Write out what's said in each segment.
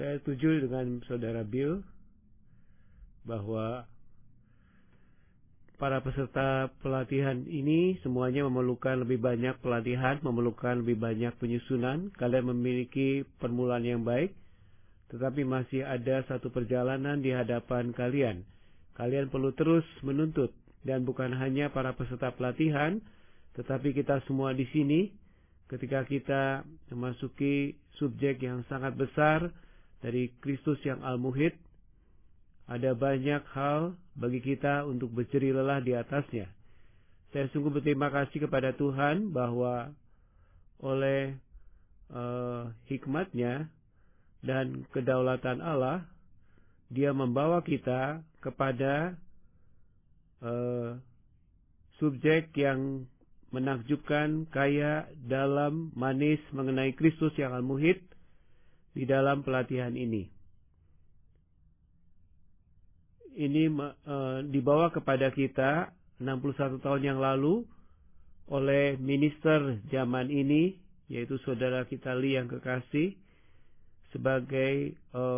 Saya setuju dengan Saudara Bill bahwa para peserta pelatihan ini semuanya memerlukan lebih banyak pelatihan, memerlukan lebih banyak penyusunan. Kalian memiliki permulaan yang baik, tetapi masih ada satu perjalanan di hadapan kalian. Kalian perlu terus menuntut, dan bukan hanya para peserta pelatihan, tetapi kita semua di sini, ketika kita memasuki subjek yang sangat besar dari Kristus yang Al-Muhid, ada banyak hal bagi kita untuk berjerih lelah di atasnya. Saya sungguh berterima kasih kepada Tuhan bahwa oleh hikmat-Nya dan kedaulatan Allah, Dia membawa kita kepada subjek yang menakjubkan, kaya, dalam, manis mengenai Kristus yang Al-Muhid di dalam pelatihan ini. Ini dibawa kepada kita 61 tahun yang lalu oleh minister zaman ini, yaitu saudara kita Lee yang kekasih, sebagai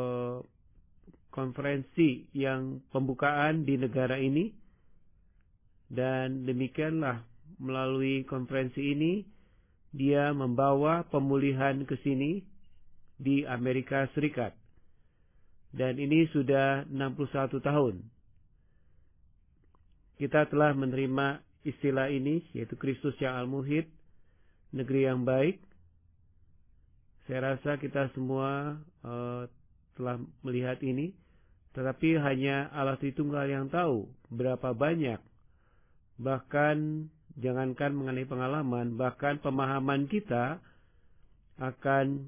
konferensi yang pembukaan di negara ini. Dan demikianlah melalui konferensi ini dia membawa pemulihan ke sini di Amerika Serikat. Dan ini sudah 61 tahun. Kita telah menerima istilah ini, yaitu Kristus yang Al-Muhid, negeri yang baik. Saya rasa kita semua telah melihat ini. Tetapi hanya Allah Tritunggal yang tahu berapa banyak. Bahkan jangankan mengenai pengalaman, bahkan pemahaman kita akan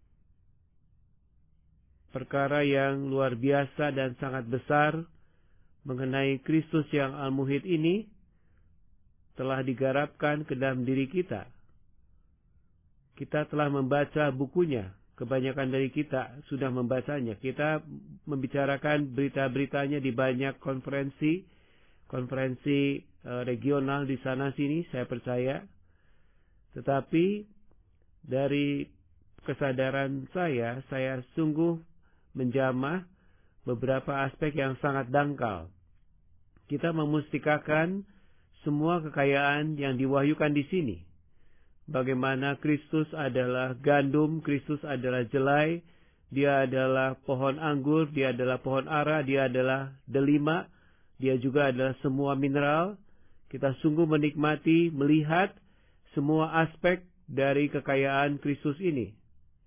perkara yang luar biasa dan sangat besar mengenai Kristus yang Al-Muhid ini telah digarapkan ke dalam diri kita. Kita telah membaca bukunya, kebanyakan dari kita sudah membacanya. Kita membicarakan berita-beritanya di banyak konferensi regional di sana sini, saya percaya. Tetapi dari kesadaran saya sungguh menjamah beberapa aspek yang sangat dangkal. Kita memustikakan semua kekayaan yang diwahyukan di sini. Bagaimana Kristus adalah gandum, Kristus adalah jelai, Dia adalah pohon anggur, Dia adalah pohon ara, Dia adalah delima, Dia juga adalah semua mineral. Kita sungguh menikmati melihat semua aspek dari kekayaan Kristus ini.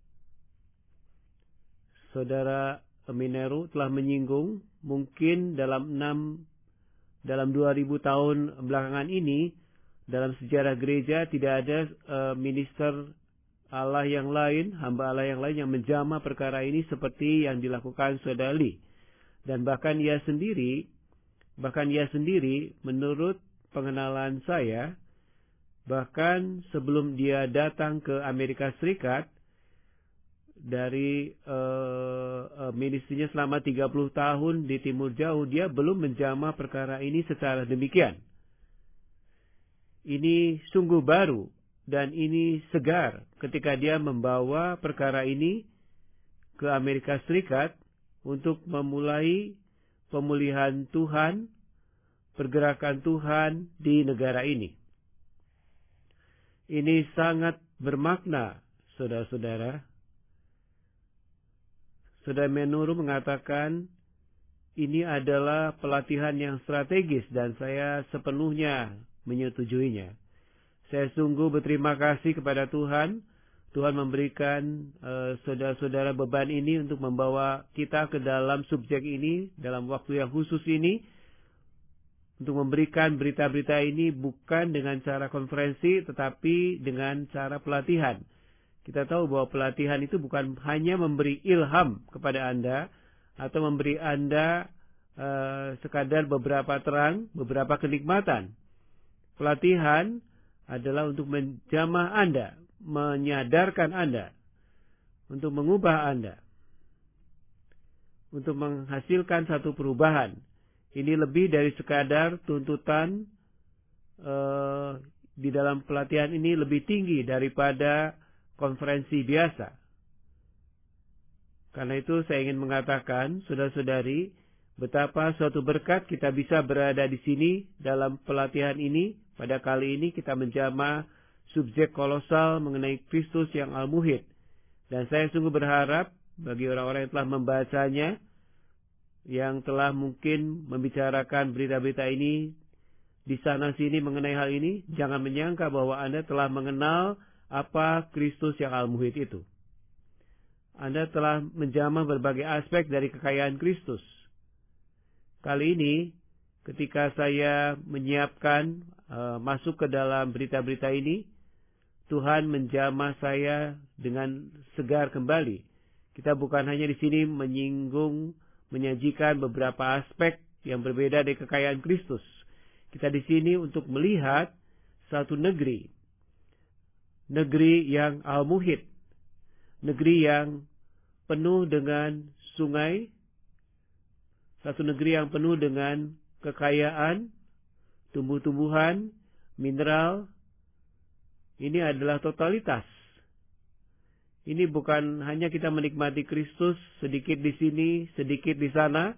Saudara Mineru telah menyinggung, mungkin dalam 2000 tahun belakangan ini, dalam sejarah gereja tidak ada minister Allah yang lain, hamba Allah yang lain yang menjamah perkara ini seperti yang dilakukan Saudara Lee. Dan bahkan ia sendiri menurut pengenalan saya, bahkan sebelum dia datang ke Amerika Serikat, dari ministrinya selama 30 tahun di Timur Jauh, dia belum menjamah perkara ini secara demikian. Ini sungguh baru dan ini segar ketika dia membawa perkara ini ke Amerika Serikat untuk memulai pemulihan Tuhan, pergerakan Tuhan di negara ini. Ini sangat bermakna, saudara-saudara. Saudara Menuru mengatakan ini adalah pelatihan yang strategis dan saya sepenuhnya menyetujuinya. Saya sungguh berterima kasih kepada Tuhan. Tuhan memberikan saudara-saudara beban ini untuk membawa kita ke dalam subjek ini dalam waktu yang khusus ini, untuk memberikan berita-berita ini bukan dengan cara konferensi tetapi dengan cara pelatihan. Kita tahu bahwa pelatihan itu bukan hanya memberi ilham kepada Anda atau memberi Anda sekadar beberapa terang, beberapa kenikmatan. Pelatihan adalah untuk menjamah Anda, menyadarkan Anda, untuk mengubah Anda, untuk menghasilkan satu perubahan. Ini lebih dari sekadar tuntutan di dalam pelatihan ini lebih tinggi daripada konferensi biasa. Karena itu saya ingin mengatakan, saudara-saudari, betapa suatu berkat kita bisa berada di sini dalam pelatihan ini. Pada kali ini kita menjamah subjek kolosal mengenai Kristus yang Al-Muhid. Dan saya sungguh berharap bagi orang-orang yang telah membacanya, yang telah mungkin membicarakan berita-berita ini di sana-sini mengenai hal ini, jangan menyangka bahwa Anda telah mengenal apa Kristus yang Al-Muhid itu. Anda telah menjamah berbagai aspek dari kekayaan Kristus. Kali ini, ketika saya menyiapkan masuk ke dalam berita-berita ini, Tuhan menjamah saya dengan segar kembali. Kita bukan hanya di sini menyajikan beberapa aspek yang berbeda dari kekayaan Kristus. Kita di sini untuk melihat satu negeri yang Al-Muhid, negeri yang penuh dengan sungai, satu negeri yang penuh dengan kekayaan, tumbuh-tumbuhan, mineral. Ini adalah totalitas. Ini bukan hanya kita menikmati Kristus sedikit di sini, sedikit di sana,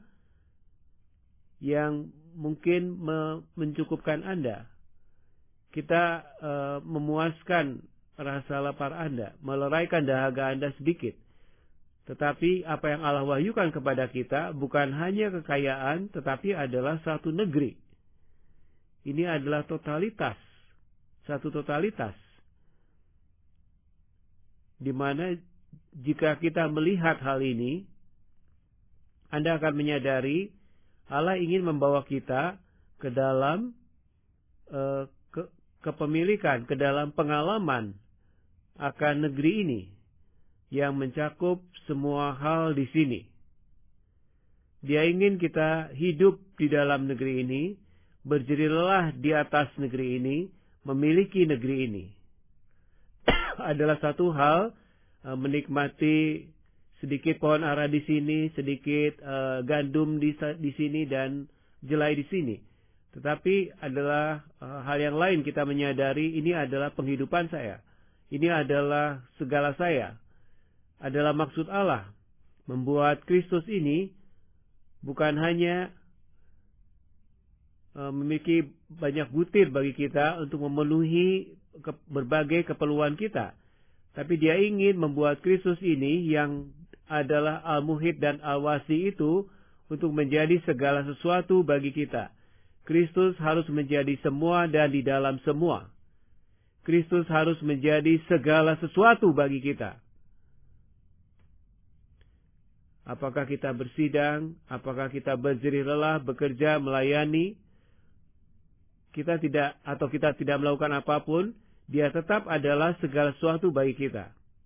yang mungkin mencukupkan Anda. Kita memuaskan rasa lapar Anda, meleraikan dahaga Anda sedikit. Tetapi apa yang Allah wahyukan kepada kita bukan hanya kekayaan, tetapi adalah satu negeri. Ini adalah totalitas, satu totalitas. Di mana jika kita melihat hal ini, Anda akan menyadari Allah ingin membawa kita ke dalam kepemilikan, ke dalam pengalaman akan negeri ini yang mencakup semua hal di sini. Dia ingin kita hidup di dalam negeri ini, berjeri lelah di atas negeri ini, memiliki negeri ini. Adalah satu hal menikmati sedikit pohon ara di sini, sedikit gandum di sini dan jelai di sini. Tetapi adalah hal yang lain kita menyadari ini adalah penghidupan saya. Ini adalah segala saya. Adalah maksud Allah membuat Kristus ini bukan hanya memiliki banyak butir bagi kita untuk memenuhi berbagai keperluan kita. Tapi dia ingin membuat Kristus ini yang adalah Al-Muhid dan Al-Wasi itu untuk menjadi segala sesuatu bagi kita. Kristus harus menjadi semua dan di dalam semua. Kristus harus menjadi segala sesuatu bagi kita. Apakah kita bersidang, apakah kita berjerih lelah, bekerja, melayani, kita tidak melakukan apapun, dia tetap adalah segala sesuatu bagi kita.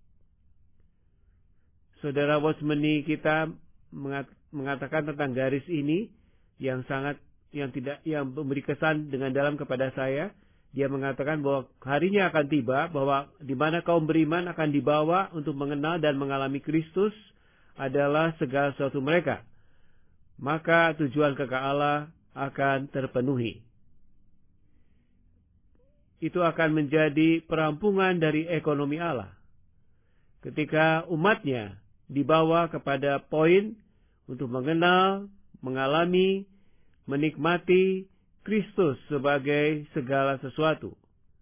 Saudara Watchmeni kita mengatakan tentang garis ini yang memberi kesan dengan dalam kepada saya. Dia mengatakan bahwa harinya akan tiba bahwa di mana kaum beriman akan dibawa untuk mengenal dan mengalami Kristus adalah segala sesuatu mereka. Maka tujuan kekal Allah akan terpenuhi. Itu akan menjadi perampungan dari ekonomi Allah. Ketika umatnya dibawa kepada poin untuk mengenal, mengalami, menikmati Kristus sebagai segala sesuatu.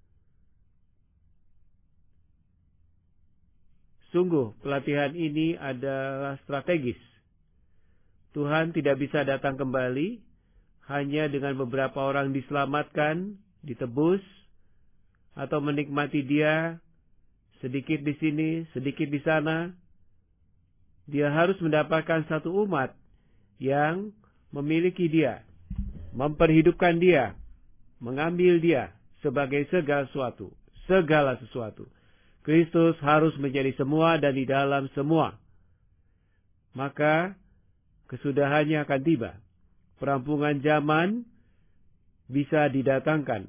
Sungguh pelatihan ini adalah strategis. Tuhan tidak bisa datang kembali hanya dengan beberapa orang diselamatkan, ditebus, atau menikmati dia sedikit di sini, sedikit di sana. Dia harus mendapatkan satu umat yang memiliki dia, memperhidupkan dia, mengambil dia sebagai segala sesuatu. Segala sesuatu. Kristus harus menjadi semua dan di dalam semua. Maka kesudahannya akan tiba. Perampungan zaman bisa didatangkan.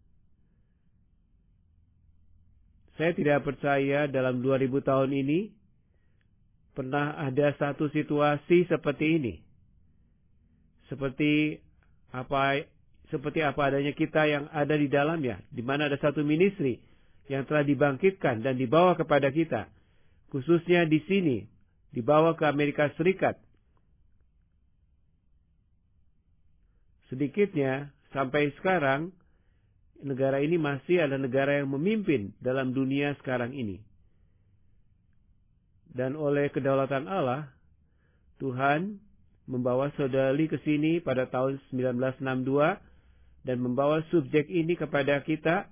Saya tidak percaya dalam 2000 tahun ini pernah ada satu situasi seperti ini. Seperti apa adanya kita yang ada di dalamnya, di mana ada satu ministry yang telah dibangkitkan dan dibawa kepada kita, khususnya di sini, dibawa ke Amerika Serikat. Sedikitnya, sampai sekarang, negara ini masih adalah negara yang memimpin dalam dunia sekarang ini. Dan oleh kedaulatan Allah, Tuhan membawa saudara Lee ke sini pada tahun 1962 dan membawa subjek ini kepada kita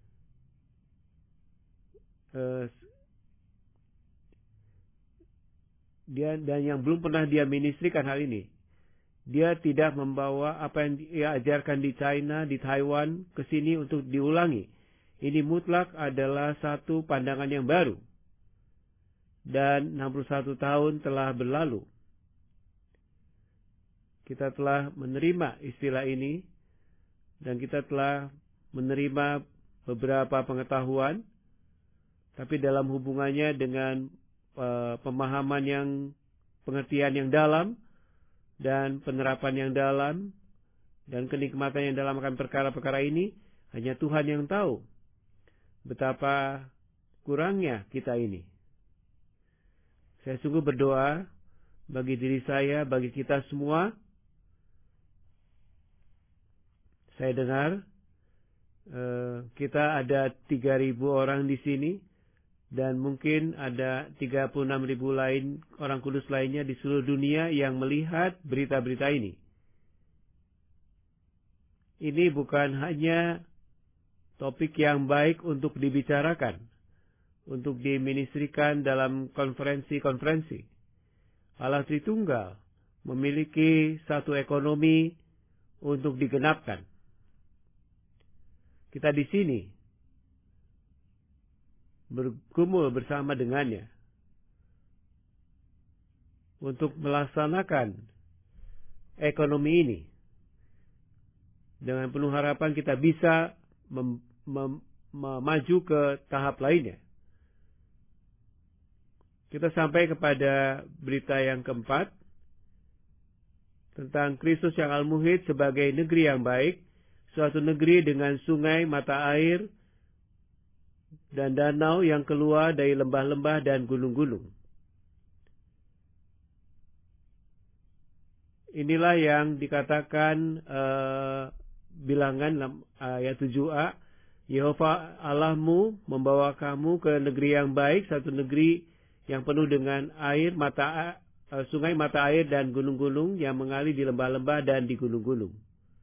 dan yang belum pernah dia ministrikan hal ini. Dia tidak membawa apa yang dia ajarkan di China, di Taiwan ke sini untuk diulangi. Ini mutlak adalah satu pandangan yang baru. Dan 61 tahun telah berlalu. Kita telah menerima istilah ini dan kita telah menerima beberapa pengetahuan, tapi dalam hubungannya dengan pemahaman yang, pengertian yang dalam, dan penerapan yang dalam, dan kenikmatan yang dalam akan perkara-perkara ini, hanya Tuhan yang tahu betapa kurangnya kita ini. Saya sungguh berdoa bagi diri saya, bagi kita semua. Saya dengar kita ada 3.000 orang di sini, dan mungkin ada 36.000 lain orang kudus lainnya di seluruh dunia yang melihat berita-berita ini. Ini bukan hanya topik yang baik untuk dibicarakan, untuk diministrikan dalam konferensi-konferensi. Allah Tritunggal memiliki satu ekonomi untuk digenapkan. Kita di sini bergumul bersama dengannya untuk melaksanakan ekonomi ini. Dengan penuh harapan kita bisa maju ke tahap lainnya. Kita sampai kepada berita yang keempat tentang Kristus yang al-muhid sebagai negeri yang baik, suatu negeri dengan sungai, mata air, dan danau yang keluar dari lembah-lembah dan gunung-gunung. Inilah yang dikatakan bilangan ayat 7a. Yehova Allahmu membawa kamu ke negeri yang baik, satu negeri yang penuh dengan air, sungai, mata air, dan gunung-gunung yang mengalir di lembah-lembah dan di gunung-gunung.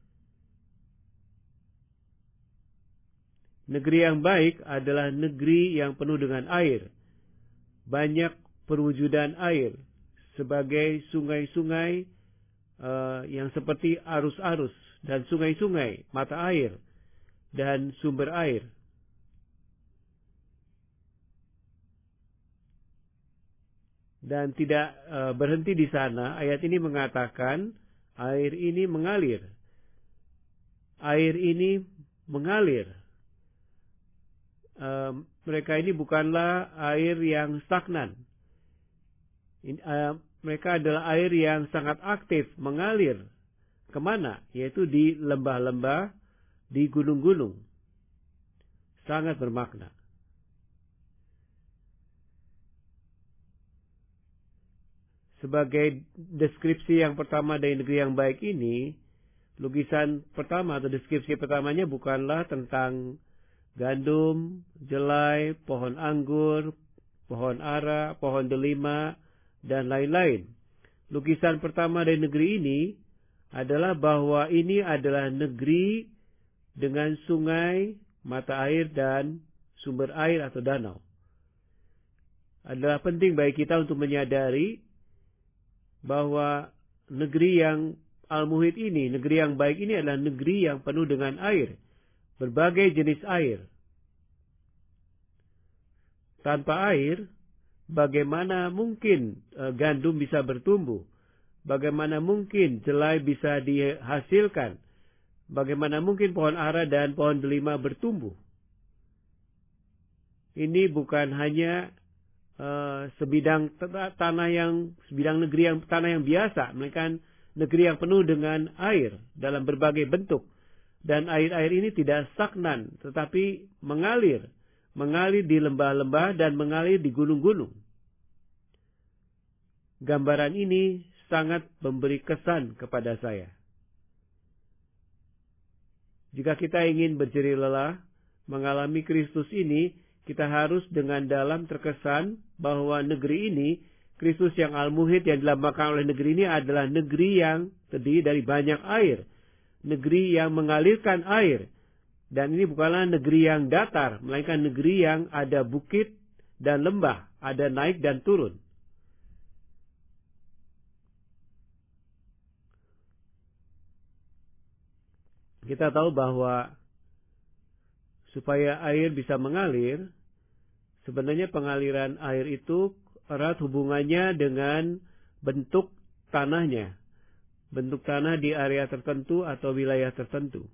Negeri yang baik adalah negeri yang penuh dengan air. Banyak perwujudan air sebagai sungai-sungai yang seperti arus-arus dan sungai-sungai, mata air dan sumber air. Dan tidak berhenti di sana, ayat ini mengatakan air ini mengalir. Air ini mengalir. Mereka ini bukanlah air yang stagnan. Mereka adalah air yang sangat aktif, mengalir. Kemana? Yaitu di lembah-lembah, di gunung-gunung. Sangat bermakna. Sebagai deskripsi yang pertama dari negeri yang baik ini, lukisan pertama atau deskripsi pertamanya bukanlah tentang gandum, jelai, pohon anggur, pohon ara, pohon delima, dan lain-lain. Lukisan pertama dari negeri ini adalah bahwa ini adalah negeri dengan sungai, mata air, dan sumber air atau danau. Adalah penting bagi kita untuk menyadari bahwa negeri yang al-muhid ini, negeri yang baik ini adalah negeri yang penuh dengan air. Berbagai jenis air. Tanpa air, bagaimana mungkin gandum bisa bertumbuh? Bagaimana mungkin jelai bisa dihasilkan? Bagaimana mungkin pohon ara dan pohon delima bertumbuh? Ini bukan hanya sebidang tanah yang biasa, melainkan negeri yang penuh dengan air dalam berbagai bentuk. Dan air-air ini tidak stagnan, tetapi mengalir di lembah-lembah dan mengalir di gunung-gunung. Gambaran ini sangat memberi kesan kepada saya. Jika kita ingin berjerih lelah mengalami Kristus ini, kita harus dengan dalam terkesan bahwa negeri ini, Kristus yang al-muhit yang dilambangkan oleh negeri ini adalah negeri yang terdiri dari banyak air. Negeri yang mengalirkan air. Dan ini bukanlah negeri yang datar, melainkan negeri yang ada bukit dan lembah, ada naik dan turun. Kita tahu bahwa supaya air bisa mengalir, sebenarnya pengaliran air itu erat hubungannya dengan bentuk tanahnya. Bentuk tanah di area tertentu atau wilayah tertentu.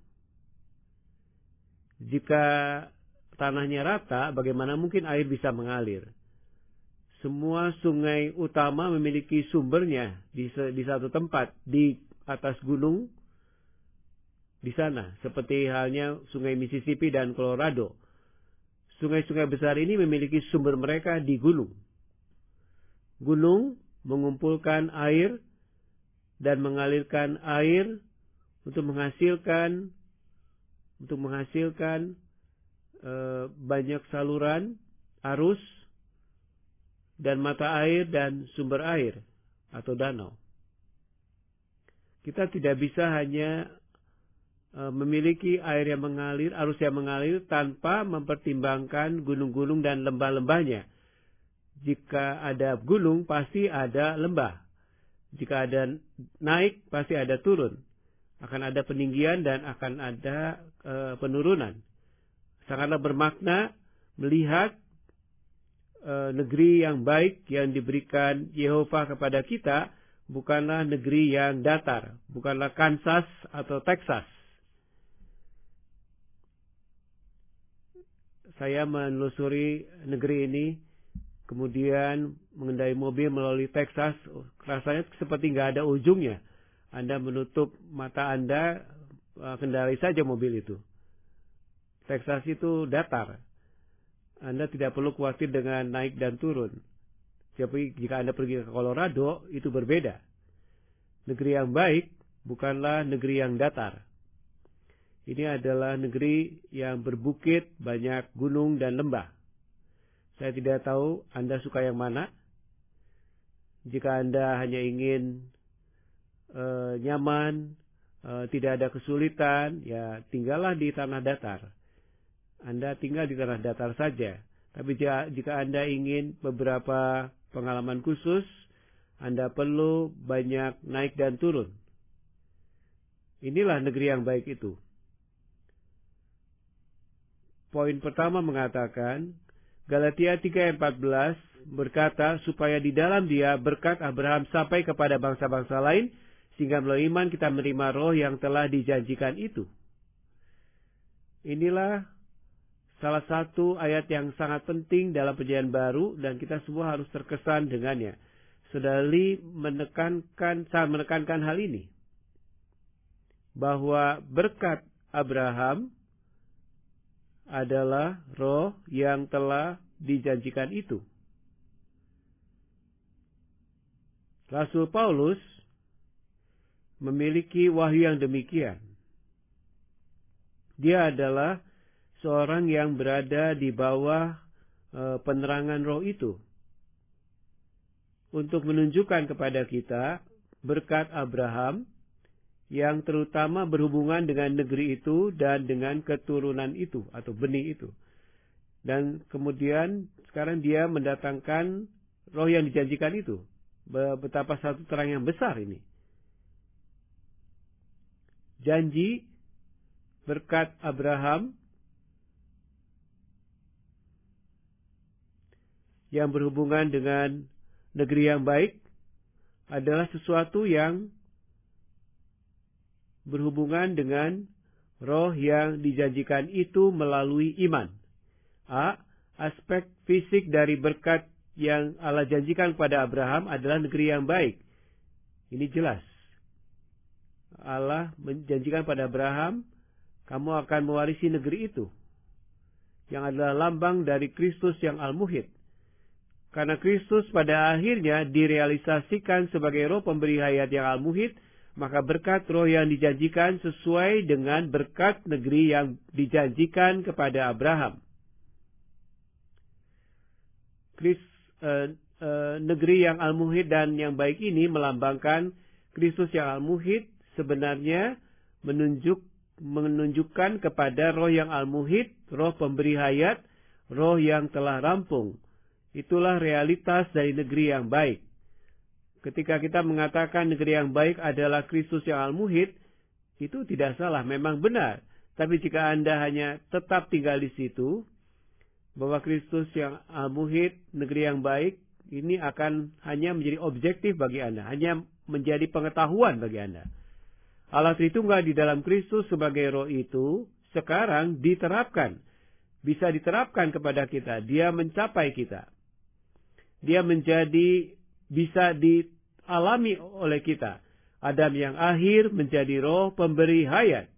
Jika tanahnya rata, bagaimana mungkin air bisa mengalir? Semua sungai utama memiliki sumbernya di satu tempat, di atas gunung, di sana. Seperti halnya sungai Mississippi dan Colorado. Sungai-sungai besar ini memiliki sumber mereka di gunung. Gunung mengumpulkan air dan mengalirkan air untuk menghasilkan banyak saluran, arus, dan mata air dan sumber air atau danau. Kita tidak bisa hanya memiliki air yang mengalir, arus yang mengalir tanpa mempertimbangkan gunung-gunung dan lembah-lembahnya. Jika ada gunung, pasti ada lembah. Jika ada naik, pasti ada turun. Akan ada peninggian dan akan ada penurunan. Sangatlah bermakna melihat negeri yang baik yang diberikan Yehova kepada kita, bukanlah negeri yang datar, bukanlah Kansas atau Texas. Saya menelusuri negeri ini, kemudian mengendarai mobil melalui Texas, rasanya seperti nggak ada ujungnya. Anda menutup mata Anda, kendarai saja mobil itu. Texas itu datar. Anda tidak perlu khawatir dengan naik dan turun. Tapi jika Anda pergi ke Colorado, itu berbeda. Negeri yang baik bukanlah negeri yang datar. Ini adalah negeri yang berbukit, banyak gunung dan lembah. Saya tidak tahu Anda suka yang mana. Jika Anda hanya ingin nyaman, tidak ada kesulitan, ya tinggallah di tanah datar. Anda tinggal di tanah datar saja. Tapi jika Anda ingin beberapa pengalaman khusus, Anda perlu banyak naik dan turun. Inilah negeri yang baik itu. Poin pertama mengatakan, Galatia 3:14 berkata, supaya di dalam Dia berkat Abraham sampai kepada bangsa-bangsa lain, sehingga melalui iman kita menerima roh yang telah dijanjikan itu. Inilah salah satu ayat yang sangat penting dalam Perjanjian Baru dan kita semua harus terkesan dengannya. Saudara Lee menekankan hal ini. Bahwa berkat Abraham adalah roh yang telah dijanjikan itu. Rasul Paulus memiliki wahyu yang demikian. Dia adalah seorang yang berada di bawah penerangan roh itu. Untuk menunjukkan kepada kita berkat Abraham yang terutama berhubungan dengan negeri itu dan dengan keturunan itu atau benih itu. Dan kemudian sekarang dia mendatangkan roh yang dijanjikan itu. Betapa satu terang yang besar ini. Janji berkat Abraham yang berhubungan dengan negeri yang baik adalah sesuatu yang berhubungan dengan roh yang dijanjikan itu melalui iman. Aspek fisik dari berkat yang Allah janjikan kepada Abraham adalah negeri yang baik. Ini jelas. Allah menjanjikan pada Abraham, kamu akan mewarisi negeri itu. Yang adalah lambang dari Kristus yang al-muhit. Karena Kristus pada akhirnya direalisasikan sebagai roh pemberi hayat yang al-muhid, maka berkat roh yang dijanjikan sesuai dengan berkat negeri yang dijanjikan kepada Abraham. Negeri yang al-muhid dan yang baik ini melambangkan Kristus yang al-muhid sebenarnya menunjukkan kepada roh yang al-muhid, roh pemberi hayat, roh yang telah rampung. Itulah realitas dari negeri yang baik. Ketika kita mengatakan negeri yang baik adalah Kristus yang al-muhid, itu tidak salah, memang benar. Tapi jika Anda hanya tetap tinggal di situ, bahwa Kristus yang al-muhid, negeri yang baik, ini akan hanya menjadi objektif bagi Anda, hanya menjadi pengetahuan bagi Anda. Allah Tritunggal di dalam Kristus sebagai roh itu sekarang diterapkan, bisa diterapkan kepada kita, dia mencapai kita. Dia bisa dialami oleh kita. Adam yang akhir menjadi roh pemberi hayat.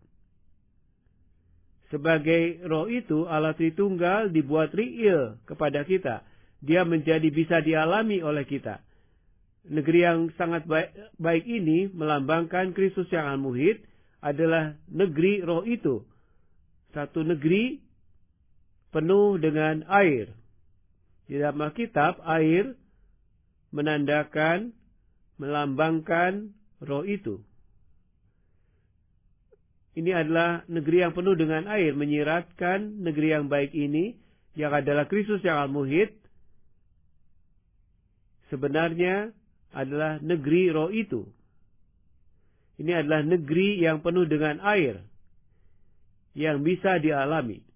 Sebagai roh itu, Allah Tritunggal dibuat real kepada kita. Dia bisa dialami oleh kita. Negeri yang sangat baik ini melambangkan Kristus yang al-muhid adalah negeri roh itu. Satu negeri penuh dengan air. Di dalam Alkitab, air melambangkan roh itu. Ini adalah negeri yang penuh dengan air, menyiratkan negeri yang baik ini, yang adalah Kristus yang al-muhid, sebenarnya adalah negeri roh itu. Ini adalah negeri yang penuh dengan air, yang bisa dialami.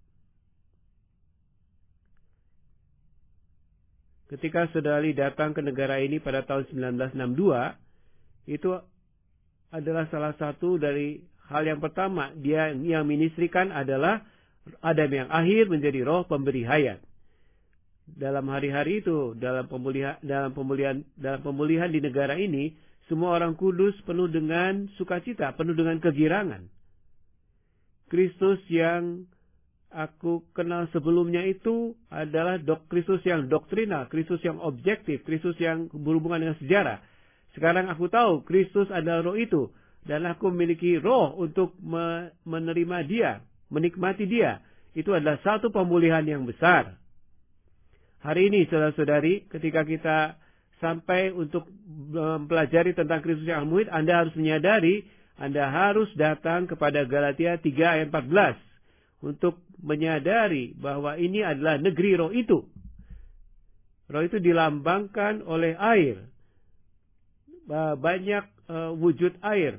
Ketika Saudari datang ke negara ini pada tahun 1962, itu adalah salah satu dari hal yang pertama dia yang ministrikan adalah Adam yang akhir menjadi roh pemberi hayat. Dalam hari-hari itu, dalam pemulihan di negara ini, semua orang kudus penuh dengan sukacita, penuh dengan kegirangan. Kristus yang aku kenal sebelumnya itu adalah Kristus yang doktrinal, Kristus yang objektif, Kristus yang berhubungan dengan sejarah. Sekarang aku tahu Kristus adalah roh itu. Dan aku memiliki roh untuk menerima dia, menikmati dia. Itu adalah satu pemulihan yang besar. Hari ini saudara-saudari, ketika kita sampai untuk mempelajari tentang Kristus yang al-muhid, Anda harus menyadari, Anda harus datang kepada Galatia 3 ayat 14. Untuk menyadari bahwa ini adalah negeri roh itu. Roh itu dilambangkan oleh air. Banyak wujud air.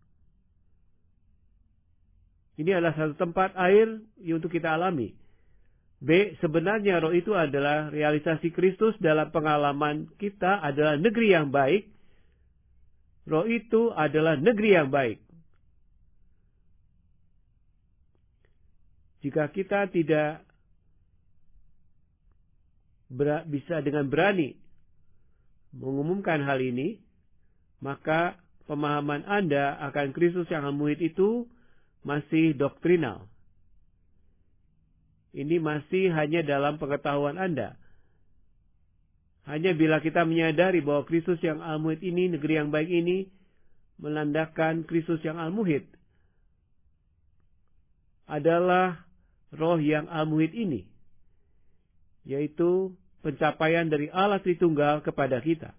Ini adalah satu tempat air untuk kita alami. B, sebenarnya roh itu adalah realisasi Kristus dalam pengalaman kita adalah negeri yang baik. Roh itu adalah negeri yang baik. Jika kita tidak bisa dengan berani mengumumkan hal ini, maka pemahaman Anda akan Kristus yang al-muhid itu masih doktrinal. Ini masih hanya dalam pengetahuan Anda. Hanya bila kita menyadari bahwa Kristus yang al-muhid ini, negeri yang baik ini, menandakan Kristus yang al-muhid adalah roh yang al-muhid ini, yaitu pencapaian dari Allah Tritunggal kepada kita.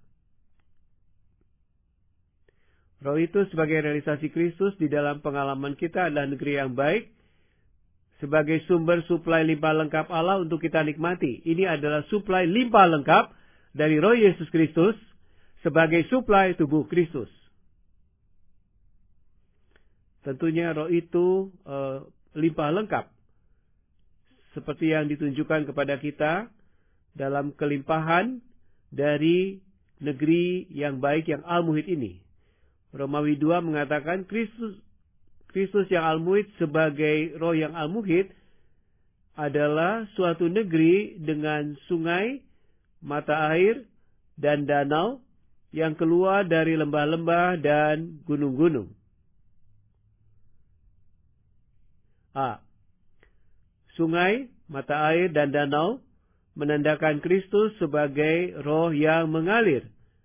Roh itu sebagai realisasi Kristus di dalam pengalaman kita adalah negeri yang baik, sebagai sumber suplai limpah lengkap Allah untuk kita nikmati. Ini adalah suplai limpah lengkap dari roh Yesus Kristus sebagai suplai tubuh Kristus. Tentunya roh itu limpah lengkap, seperti yang ditunjukkan kepada kita dalam kelimpahan dari negeri yang baik yang al-muhid ini. Romawi 2 mengatakan Kristus yang al-muhid sebagai roh yang al-muhid adalah suatu negeri dengan sungai, mata air, dan danau yang keluar dari lembah-lembah dan gunung-gunung. A. Sungai, mata air, dan danau menandakan Kristus sebagai roh yang mengalir.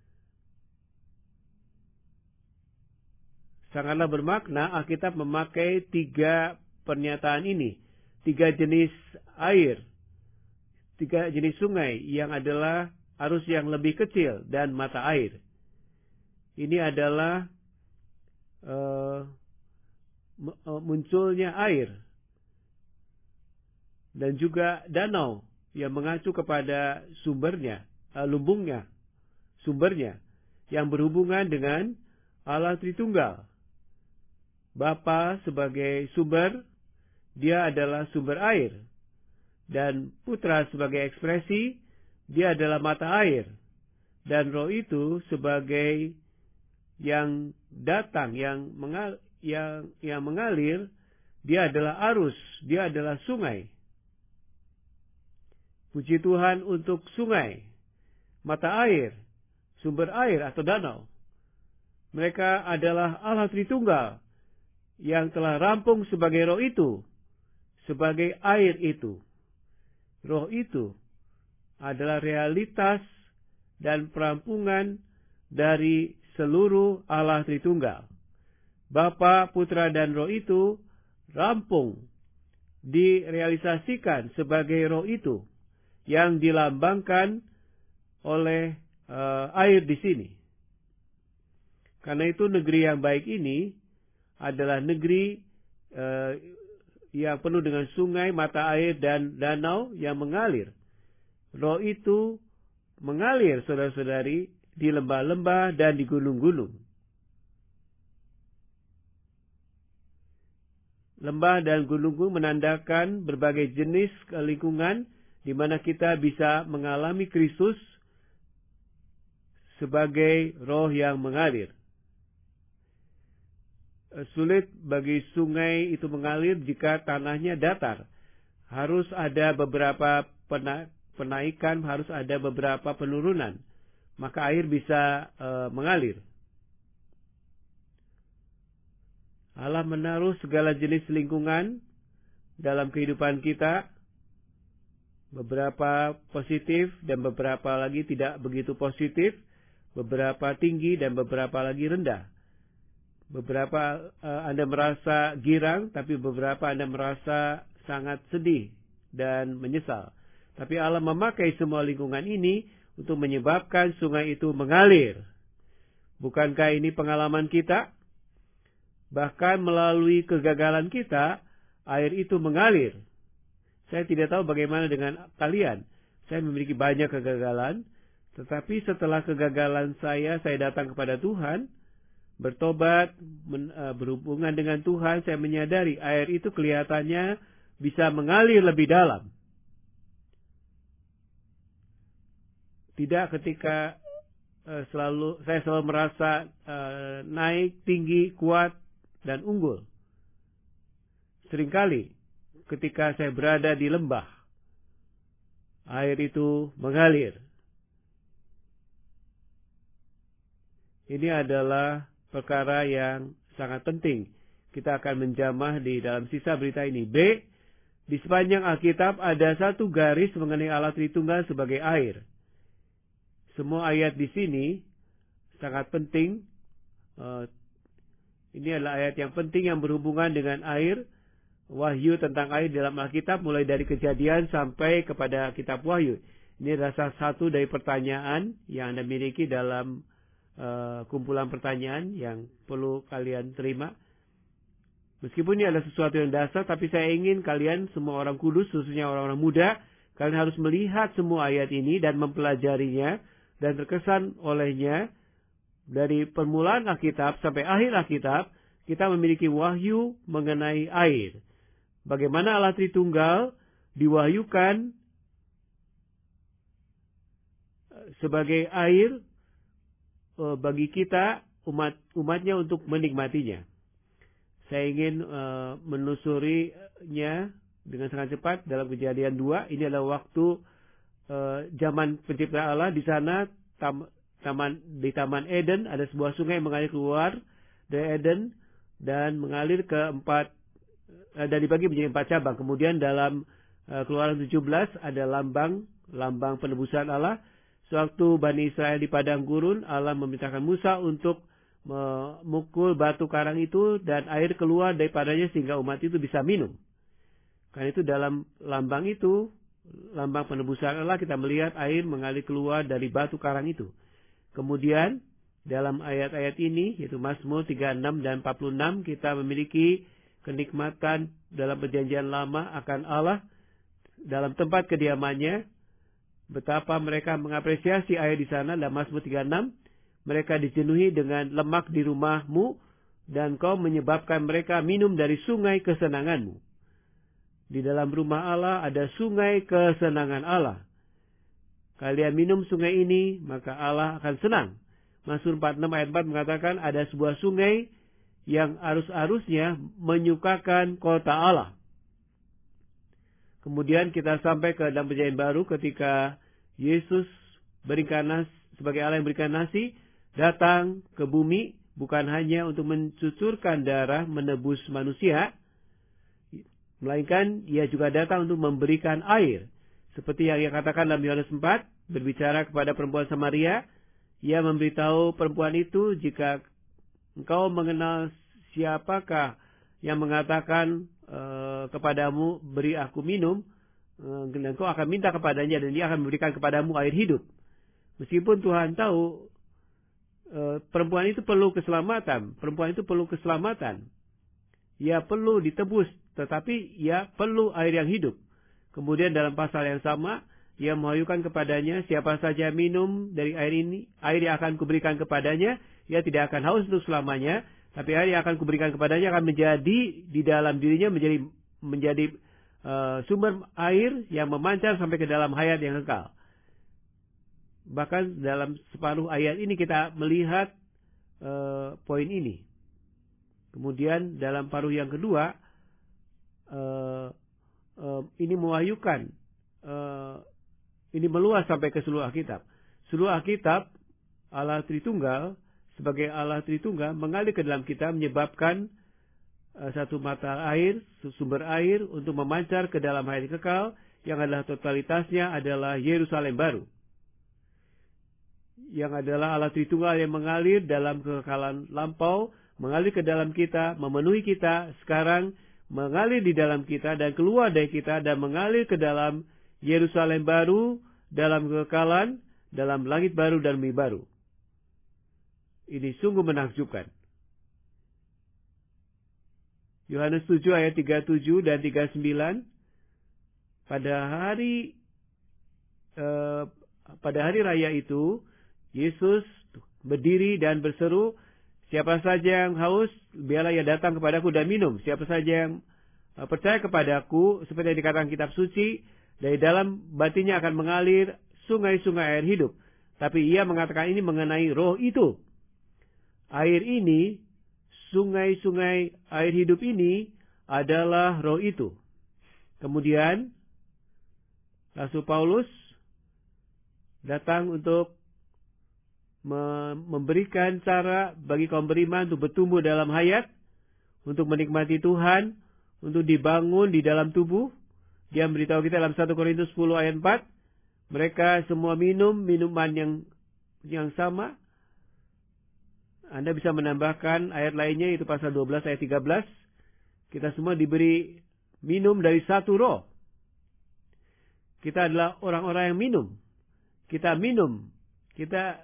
Sangatlah bermakna Alkitab memakai 3 pernyataan ini. 3 jenis air. 3 jenis sungai yang adalah arus yang lebih kecil dan mata air. Ini adalah munculnya air. Dan juga danau yang mengacu kepada sumbernya, lumbungnya, sumbernya, yang berhubungan dengan Allah Tritunggal. Bapa sebagai sumber, dia adalah sumber air. Dan Putra sebagai ekspresi, dia adalah mata air. Dan Roh itu sebagai yang datang, yang mengalir, dia adalah arus, dia adalah sungai. Puji Tuhan untuk sungai, mata air, sumber air atau danau. Mereka adalah Allah Tritunggal yang telah rampung sebagai roh itu, sebagai air itu. Roh itu adalah realitas dan perampungan dari seluruh Allah Tritunggal. Bapa, Putra, dan Roh itu rampung, direalisasikan sebagai roh itu, yang dilambangkan oleh air di sini. Karena itu negeri yang baik ini adalah negeri yang penuh dengan sungai, mata air, dan danau yang mengalir. Roh itu mengalir, saudara-saudari, di lembah-lembah dan di gunung-gunung. Lembah dan gunung-gunung menandakan berbagai jenis lingkungan di mana kita bisa mengalami Kristus sebagai roh yang mengalir. Sulit bagi sungai itu mengalir jika tanahnya datar. Harus ada beberapa penaikan, harus ada beberapa penurunan. Maka air bisa mengalir. Allah menaruh segala jenis lingkungan dalam kehidupan kita. Beberapa positif dan beberapa lagi tidak begitu positif. Beberapa tinggi dan beberapa lagi rendah. Beberapa Anda merasa girang, tapi beberapa Anda merasa sangat sedih dan menyesal. Tapi Allah memakai semua lingkungan ini untuk menyebabkan sungai itu mengalir. Bukankah ini pengalaman kita? Bahkan melalui kegagalan kita, air itu mengalir. Saya tidak tahu bagaimana dengan kalian. Saya memiliki banyak kegagalan. Tetapi setelah kegagalan saya datang kepada Tuhan. Bertobat, berhubungan dengan Tuhan. Saya menyadari air itu kelihatannya bisa mengalir lebih dalam. Tidak ketika saya selalu merasa naik, tinggi, kuat, dan unggul. Seringkali ketika saya berada di lembah, air itu mengalir. Ini adalah perkara yang sangat penting. Kita akan menjamah di dalam sisa berita ini. B. Di sepanjang Alkitab ada satu garis mengenai Allah Tritunggal sebagai air. Semua ayat di sini sangat penting. Ini adalah ayat yang penting yang berhubungan dengan air. Wahyu tentang air dalam Alkitab mulai dari Kejadian sampai kepada kitab Wahyu. Ini adalah salah satu dari pertanyaan yang Anda miliki dalam kumpulan pertanyaan yang perlu kalian terima. Meskipun ini adalah sesuatu yang dasar, tapi saya ingin kalian semua orang kudus, khususnya orang-orang muda, kalian harus melihat semua ayat ini dan mempelajarinya dan terkesan olehnya. Dari permulaan Alkitab sampai akhir Alkitab, kita memiliki wahyu mengenai air. Bagaimana Allah Tritunggal diwahyukan sebagai air bagi kita umatnya untuk menikmatinya. Saya ingin menelusurinya dengan sangat cepat dalam Kejadian 2. Ini adalah waktu zaman penciptaan Allah. Di sana di Taman Eden ada sebuah sungai mengalir keluar dari Eden dan mengalir ke dan dibagi menjadi 4 cabang. Kemudian dalam Keluaran 17 ada lambang lambang penebusan Allah. Sewaktu Bani Israel di padang gurun, Allah memerintahkan Musa untuk memukul batu karang itu dan air keluar daripadanya sehingga umat itu bisa minum. Karena itu dalam lambang itu, lambang penebusan Allah, kita melihat air mengalir keluar dari batu karang itu. Kemudian dalam ayat-ayat ini, yaitu Mazmur 36 dan 46, kita memiliki kenikmatan dalam perjanjian lama akan Allah dalam tempat kediamannya. Betapa mereka mengapresiasi air di sana. Dalam Mazmur 36, mereka dijenuhi dengan lemak di rumahmu, dan kau menyebabkan mereka minum dari sungai kesenanganmu. Di dalam rumah Allah ada sungai kesenangan Allah. Kalian minum sungai ini, maka Allah akan senang. Mazmur 46 ayat 4 mengatakan ada sebuah sungai yang arus-arusnya menyukakan kota Allah. Kemudian kita sampai ke dalam perjanjian baru ketika Yesus berinkarnasi sebagai Allah yang berinkarnasi, datang ke bumi bukan hanya untuk mencucurkan darah menebus manusia, melainkan ia juga datang untuk memberikan air. Seperti yang ia katakan dalam Yohanes 4, berbicara kepada perempuan Samaria, ia memberitahu perempuan itu, jika engkau mengenal siapakah yang mengatakan kepadamu, beri aku minum, dan engkau akan minta kepadanya dan dia akan memberikan kepadamu air hidup. Meskipun Tuhan tahu perempuan itu perlu keselamatan, ia perlu ditebus, tetapi ia perlu air yang hidup. Kemudian dalam pasal yang sama, ia mewahyukan kepadanya, siapa saja minum dari air ini, air yang akan kuberikan kepadanya, ia tidak akan haus untuk selamanya, tapi air yang akan kuberikan kepadanya akan menjadi di dalam dirinya menjadi sumber air yang memancar sampai ke dalam hayat yang kekal. Bahkan dalam separuh ayat ini kita melihat poin ini. Kemudian dalam paruh yang kedua, ini mewahyukan, ini meluas sampai ke seluruh Alkitab. Seluruh Alkitab, Allah Tritunggal, sebagai Allah Tritunggal mengalir ke dalam kita, menyebabkan satu mata air, sumber air untuk memancar ke dalam hayat kekal, yang adalah totalitasnya adalah Yerusalem baru. Yang adalah Allah Tritunggal yang mengalir dalam kekekalan lampau, mengalir ke dalam kita, memenuhi kita, sekarang mengalir di dalam kita dan keluar dari kita dan mengalir ke dalam Yerusalem baru, dalam kekekalan, dalam langit baru dan bumi baru. Ini sungguh menakjubkan. Yohanes 7 ayat 37 dan 39. Pada hari raya itu, Yesus berdiri dan berseru, siapa saja yang haus, biarlah ia datang kepadaku dan minum. Siapa saja yang percaya kepadaku, seperti yang dikatakan kitab suci, dari dalam batinnya akan mengalir sungai-sungai air hidup. Tapi ia mengatakan ini mengenai roh itu. Air ini, sungai-sungai air hidup ini adalah roh itu. Kemudian, Rasul Paulus datang untuk memberikan cara bagi kaum beriman untuk bertumbuh dalam hayat, untuk menikmati Tuhan, untuk dibangun di dalam tubuh. Dia memberitahu kita dalam 1 Korintus 10 ayat 4, mereka semua minum minuman yang sama. Anda bisa menambahkan ayat lainnya, itu pasal 12 ayat 13. Kita semua diberi minum dari satu roh. Kita adalah orang-orang yang minum. Kita minum. Kita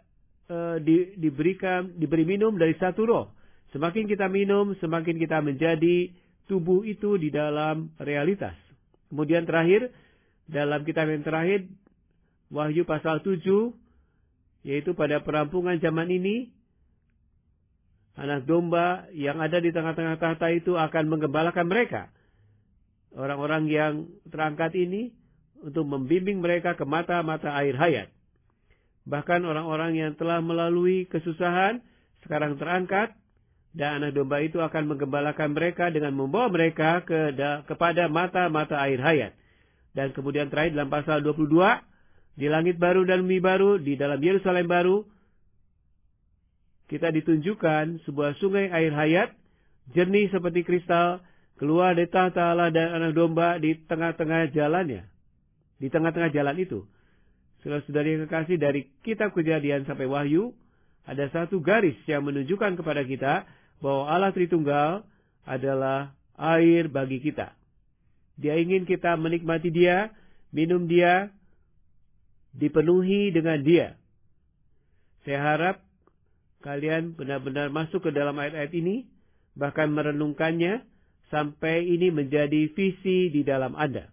diberi minum dari satu roh. Semakin kita minum, semakin kita menjadi tubuh itu di dalam realitas. Kemudian terakhir, dalam kitab yang terakhir, Wahyu pasal 7, yaitu pada perampungan zaman ini, anak domba yang ada di tengah-tengah tahta itu akan menggembalakan mereka. Orang-orang yang terangkat ini untuk membimbing mereka ke mata-mata air hayat. Bahkan orang-orang yang telah melalui kesusahan sekarang terangkat, dan anak domba itu akan menggembalakan mereka dengan membawa mereka kepada mata-mata air hayat. Dan kemudian terakhir dalam pasal 22, di langit baru dan bumi baru, di dalam Yerusalem baru, kita ditunjukkan sebuah sungai air hayat, jernih seperti kristal, keluar dari tahta Allah dan anak domba di tengah-tengah jalannya. Di tengah-tengah jalan itu. Saudara-saudari yang kekasih, dari kitab Kejadian sampai Wahyu, ada satu garis yang menunjukkan kepada kita bahwa Allah Tritunggal adalah air bagi kita. Dia ingin kita menikmati Dia, minum Dia, dipenuhi dengan Dia. Saya harap kalian benar-benar masuk ke dalam ayat-ayat ini, bahkan merenungkannya, sampai ini menjadi visi di dalam Anda.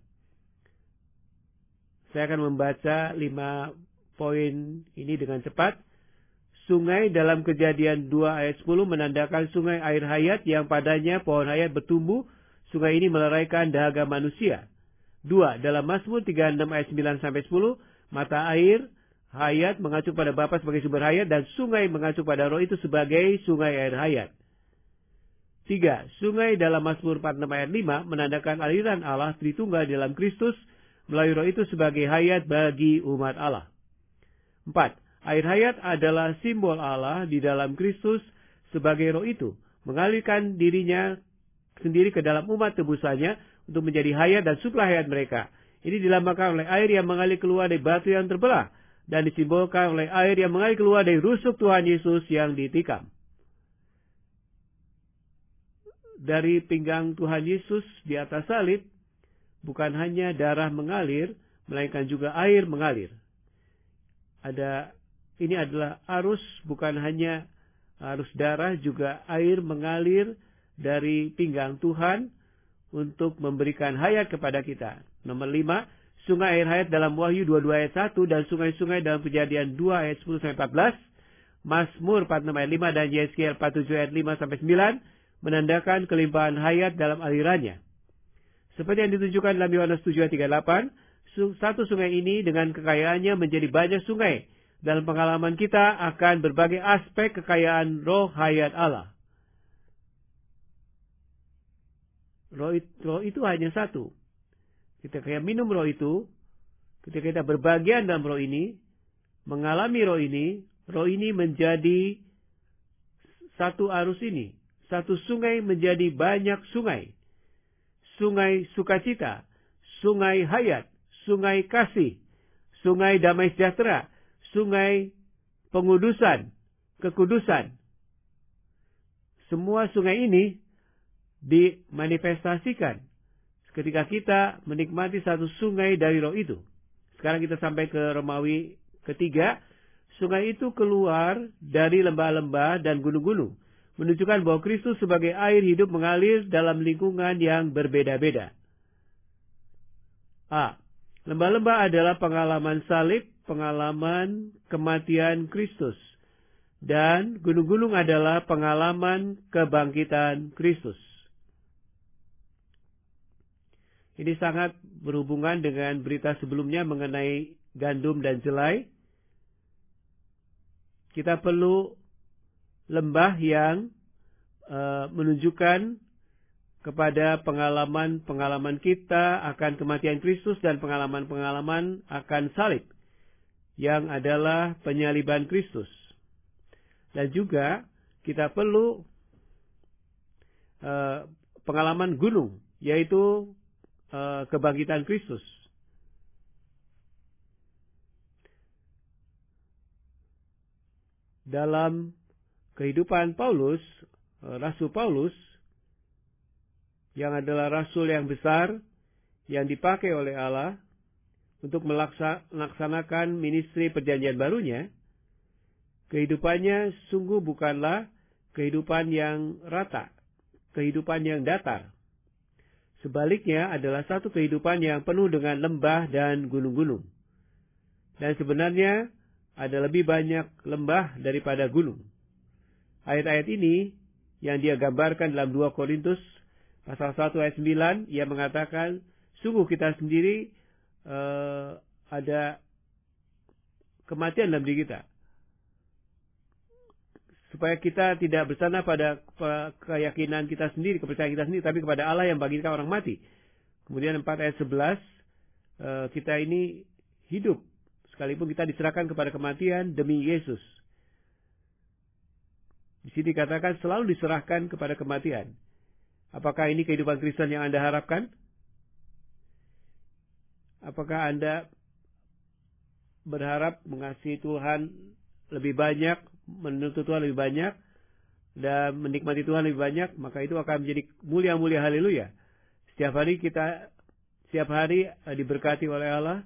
Saya akan membaca 5 poin ini dengan cepat. Sungai dalam Kejadian 2 ayat 10 menandakan sungai air hayat yang padanya pohon hayat bertumbuh. Sungai ini meleraikan dahaga manusia. 2. Dalam Mazmur 36 ayat 9 sampai 10, mata air hayat mengacu pada Bapa sebagai sumber hayat dan sungai mengacu pada Roh itu sebagai sungai air hayat. 3. Sungai dalam Mazmur 46 ayat 5 menandakan aliran Allah Tritunggal dalam Kristus melalui Roh itu sebagai hayat bagi umat Allah. 4. Air hayat adalah simbol Allah di dalam Kristus sebagai Roh itu mengalirkan dirinya sendiri ke dalam umat tebusannya untuk menjadi hayat dan suplai hayat mereka. Ini dilambangkan oleh air yang mengalir keluar dari batu yang terbelah dan disimbolkan oleh air yang mengalir keluar dari rusuk Tuhan Yesus yang ditikam. Dari pinggang Tuhan Yesus di atas salib, bukan hanya darah mengalir, melainkan juga air mengalir. Ini adalah arus, bukan hanya arus darah, juga air mengalir dari pinggang Tuhan untuk memberikan hayat kepada kita. Nomor 5, sungai air hayat dalam Wahyu 22 ayat 1 dan sungai-sungai dalam Kejadian 2 ayat 10-14, Mazmur 46 ayat 5 dan Yeskiel 47 ayat 5 sampai 9 menandakan kelimpahan hayat dalam alirannya. Seperti yang ditunjukkan dalam Yohanes 7 ayat 38, satu sungai ini dengan kekayaannya menjadi banyak sungai. Dalam pengalaman kita akan berbagai aspek kekayaan roh hayat Allah. Roh itu hanya satu. Ketika kita minum roh itu, ketika kita berbagian dalam roh ini, mengalami roh ini menjadi satu arus ini. Satu sungai menjadi banyak sungai. Sungai sukacita, sungai hayat, sungai kasih, sungai damai sejahtera, sungai pengudusan, kekudusan. Semua sungai ini dimanifestasikan ketika kita menikmati satu sungai dari roh itu. Sekarang kita sampai ke Romawi ketiga. Sungai itu keluar dari lembah-lembah dan gunung-gunung, menunjukkan bahwa Kristus sebagai air hidup mengalir dalam lingkungan yang berbeda-beda. A. Lembah-lembah adalah pengalaman salib, pengalaman kematian Kristus. Dan gunung-gunung adalah pengalaman kebangkitan Kristus. Ini sangat berhubungan dengan berita sebelumnya mengenai gandum dan jelai. Kita perlu lembah yang menunjukkan kepada pengalaman-pengalaman kita akan kematian Kristus dan pengalaman-pengalaman akan salib yang adalah penyaliban Kristus. Dan juga kita perlu pengalaman gunung, yaitu kebangkitan Kristus. Dalam kehidupan Paulus, Rasul Paulus, yang adalah rasul yang besar, yang dipakai oleh Allah untuk melaksanakan ministry perjanjian barunya, kehidupannya sungguh bukanlah kehidupan yang rata, kehidupan yang datar. Sebaliknya adalah satu kehidupan yang penuh dengan lembah dan gunung-gunung. Dan sebenarnya ada lebih banyak lembah daripada gunung. Ayat-ayat ini yang dia gambarkan dalam 2 Korintus pasal 1 ayat 9, ia mengatakan, sungguh kita sendiri ada kematian dalam diri kita. Supaya kita tidak bersandar pada keyakinan kita sendiri, kepercayaan kita sendiri, tapi kepada Allah yang bangkitkan orang mati. Kemudian 4 ayat 11, kita ini hidup, sekalipun kita diserahkan kepada kematian demi Yesus. Di sini dikatakan selalu diserahkan kepada kematian. Apakah ini kehidupan Kristen yang Anda harapkan? Apakah Anda berharap mengasihi Tuhan lebih banyak, menuntut Tuhan lebih banyak, dan menikmati Tuhan lebih banyak, maka itu akan menjadi mulia-mulia, haleluya. Setiap hari diberkati oleh Allah.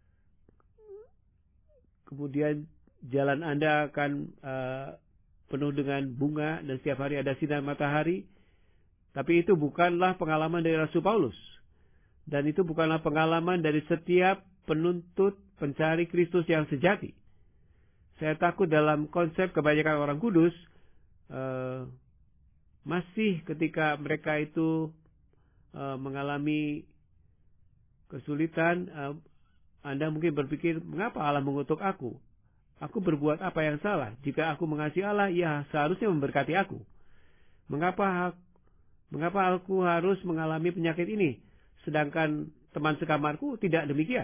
Kemudian jalan Anda akan penuh dengan bunga, dan setiap hari ada sinar matahari. Tapi itu bukanlah pengalaman dari Rasul Paulus. Dan itu bukanlah pengalaman dari setiap penuntut pencari Kristus yang sejati. Saya takut dalam konsep kebanyakan orang kudus, masih ketika mereka itu mengalami kesulitan, Anda mungkin berpikir, mengapa Allah mengutuk aku? Aku berbuat apa yang salah? Jika aku mengasihi Allah, ya seharusnya memberkati aku. Mengapa aku harus mengalami penyakit ini? Sedangkan teman sekamarku tidak demikian.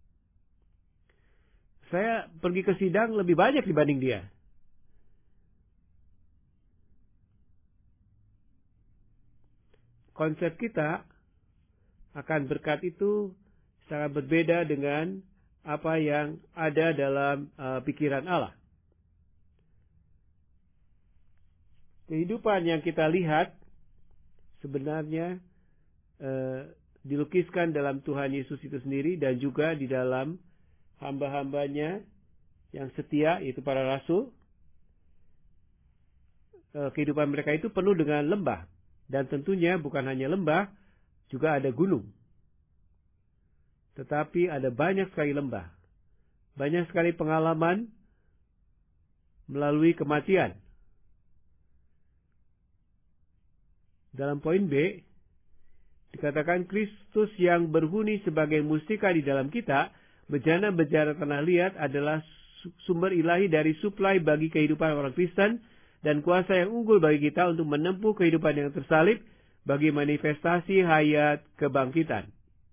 Saya pergi ke sidang lebih banyak dibanding dia. Konsep kita akan berkat itu sangat berbeda dengan apa yang ada dalam pikiran Allah. Kehidupan yang kita lihat sebenarnya dilukiskan dalam Tuhan Yesus itu sendiri, dan juga di dalam hamba-hambanya yang setia, yaitu para rasul. Kehidupan mereka itu penuh dengan lembah. Dan tentunya bukan hanya lembah, juga ada gunung. Tetapi ada banyak sekali lembah. Banyak sekali pengalaman melalui kematian. Dalam poin B, dikatakan Kristus yang berhuni sebagai mustika di dalam kita, bejana-bejana tanah liat adalah sumber ilahi dari suplai bagi kehidupan orang Kristen, dan kuasa yang unggul bagi kita untuk menempuh kehidupan yang tersalib bagi manifestasi hayat kebangkitan.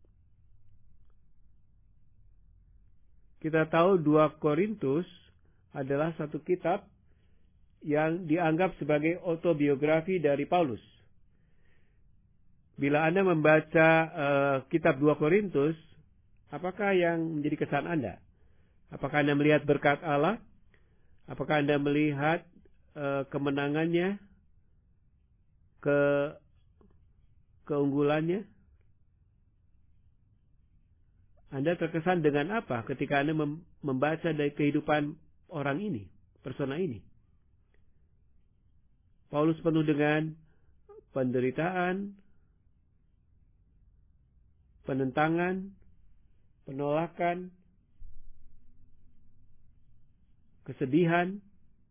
Kita tahu 2 Korintus adalah satu kitab yang dianggap sebagai autobiografi dari Paulus. Bila Anda membaca kitab 2 Korintus, apakah yang menjadi kesan Anda? Apakah Anda melihat berkat Allah? Apakah Anda melihat kemenangannya, keunggulannya? Anda terkesan dengan apa ketika Anda membaca dari kehidupan orang ini, persona ini? Paulus penuh dengan penderitaan, penentangan, penolakan, kesedihan.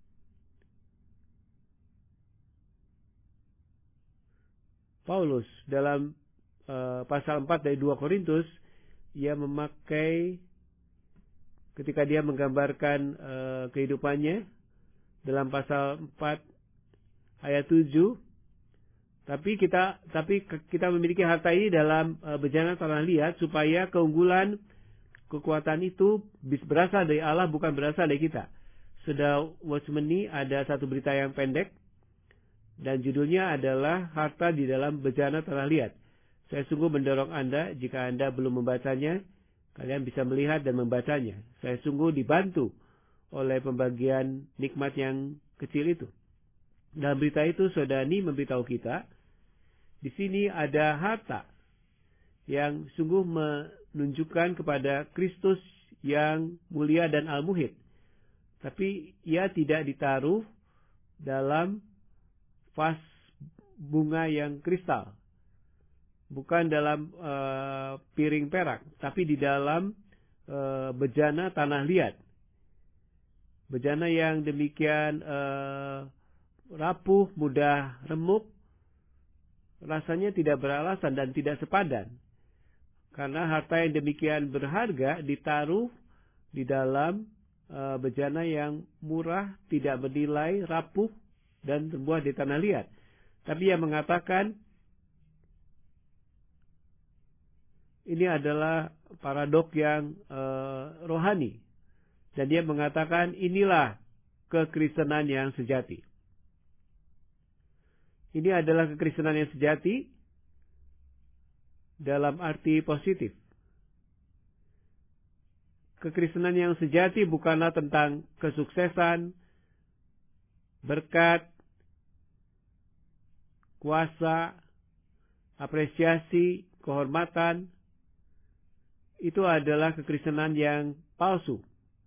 Paulus dalam pasal 4 dari 2 Korintus, ia memakai, ketika dia menggambarkan kehidupannya dalam pasal 4 ayat 7, tapi kita memiliki harta ini dalam bejana tanah liat, supaya keunggulan kekuatan itu berasal dari Allah, bukan berasal dari kita. Sudah Watchman ini ada satu berita yang pendek, dan judulnya adalah Harta di dalam Bejana Tanah Liat. Saya sungguh mendorong Anda, jika Anda belum membacanya, kalian bisa melihat dan membacanya. Saya sungguh dibantu oleh pembagian nikmat yang kecil itu. Dalam berita itu, Saudara Ni memberitahu kita, di sini ada harta yang sungguh menunjukkan kepada Kristus yang mulia dan al-muhid. Tapi ia tidak ditaruh dalam vas bunga yang kristal. Bukan dalam piring perak, tapi di dalam bejana tanah liat. Bejana yang demikian rapuh, mudah remuk, rasanya tidak beralasan dan tidak sepadan. Karena harta yang demikian berharga ditaruh di dalam bejana yang murah, tidak bernilai, rapuh, dan terbuat di tanah liat. Tapi ia mengatakan, ini adalah paradok yang rohani. Dan dia mengatakan, inilah kekristenan yang sejati. Ini adalah kekristenan yang sejati dalam arti positif. kekristenan yang sejati bukanlah tentang kesuksesan, berkat, kuasa, apresiasi, kehormatan. Itu adalah kekristenan yang palsu.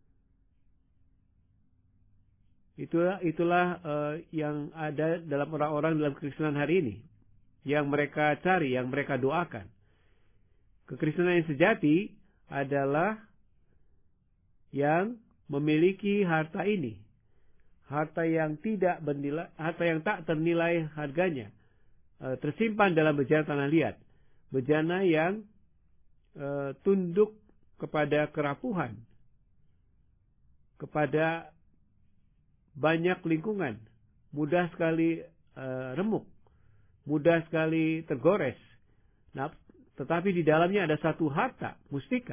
Itulah yang ada dalam orang-orang dalam kekristenan hari ini, yang mereka cari, yang mereka doakan. Kekristenan yang sejati adalah yang memiliki harta ini, harta yang tidak bernilai, harta yang tak ternilai harganya, tersimpan dalam bejana tanah liat, bejana yang tunduk kepada kerapuhan, kepada banyak lingkungan, mudah sekali remuk, mudah sekali tergores. Nah, tetapi di dalamnya ada satu harta, mustika.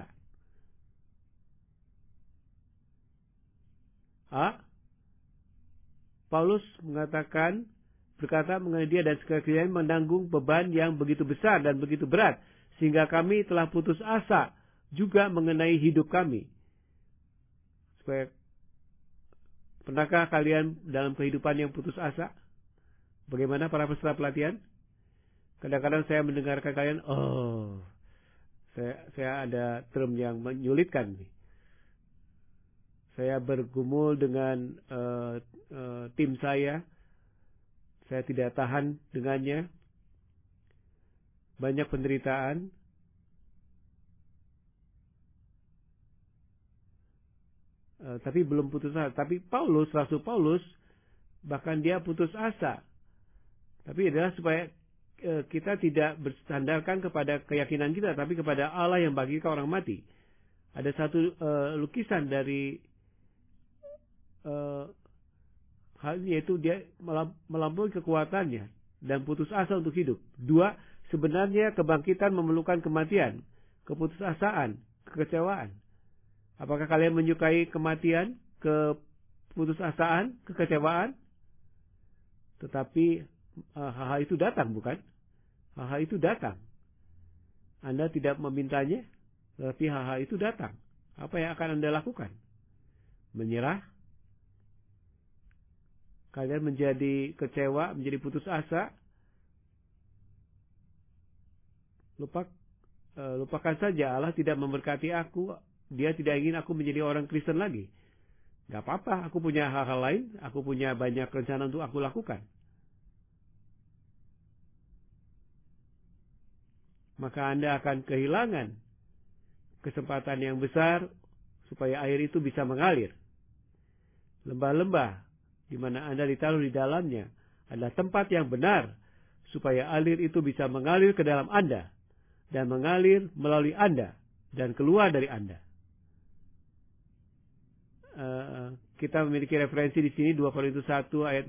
Paulus berkata mengenai dia dan segala kerjanya menanggung beban yang begitu besar dan begitu berat, sehingga kami telah putus asa juga mengenai hidup kami. Pernahkah kalian dalam kehidupan yang putus asa? Bagaimana para peserta pelatihan? Kadang-kadang saya mendengarkan kalian, saya ada term yang menyulitkan nih. Saya bergumul dengan tim saya tidak tahan dengannya. Banyak penderitaan. Tapi belum putus asa. Tapi Rasul Paulus, bahkan dia putus asa. Tapi adalah supaya kita tidak bersandarkan kepada keyakinan kita, tapi kepada Allah yang bagi kita orang mati. Ada satu lukisan dari hal ini, yaitu dia melampaui kekuatannya dan putus asa untuk hidup. 2, sebenarnya kebangkitan memerlukan kematian, keputusasaan, kekecewaan. Apakah kalian menyukai kematian, keputusasaan, kekecewaan? Tetapi hal-hal itu datang, bukan? Hal-hal itu datang. Anda tidak memintanya, tetapi hal-hal itu datang. Apa yang akan Anda lakukan? Menyerah? Kalian menjadi kecewa, menjadi putus asa? Lupakan saja, Allah tidak memberkati aku. Dia tidak ingin aku menjadi orang Kristen lagi. Gak apa-apa, aku punya hal-hal lain. Aku punya banyak rencana untuk aku lakukan. Maka Anda akan kehilangan kesempatan yang besar supaya air itu bisa mengalir. Lembah-lembah di mana Anda ditaruh di dalamnya adalah tempat yang benar supaya air itu bisa mengalir ke dalam Anda dan mengalir melalui Anda dan keluar dari Anda. Kita memiliki referensi di sini 2 Korintus 1 ayat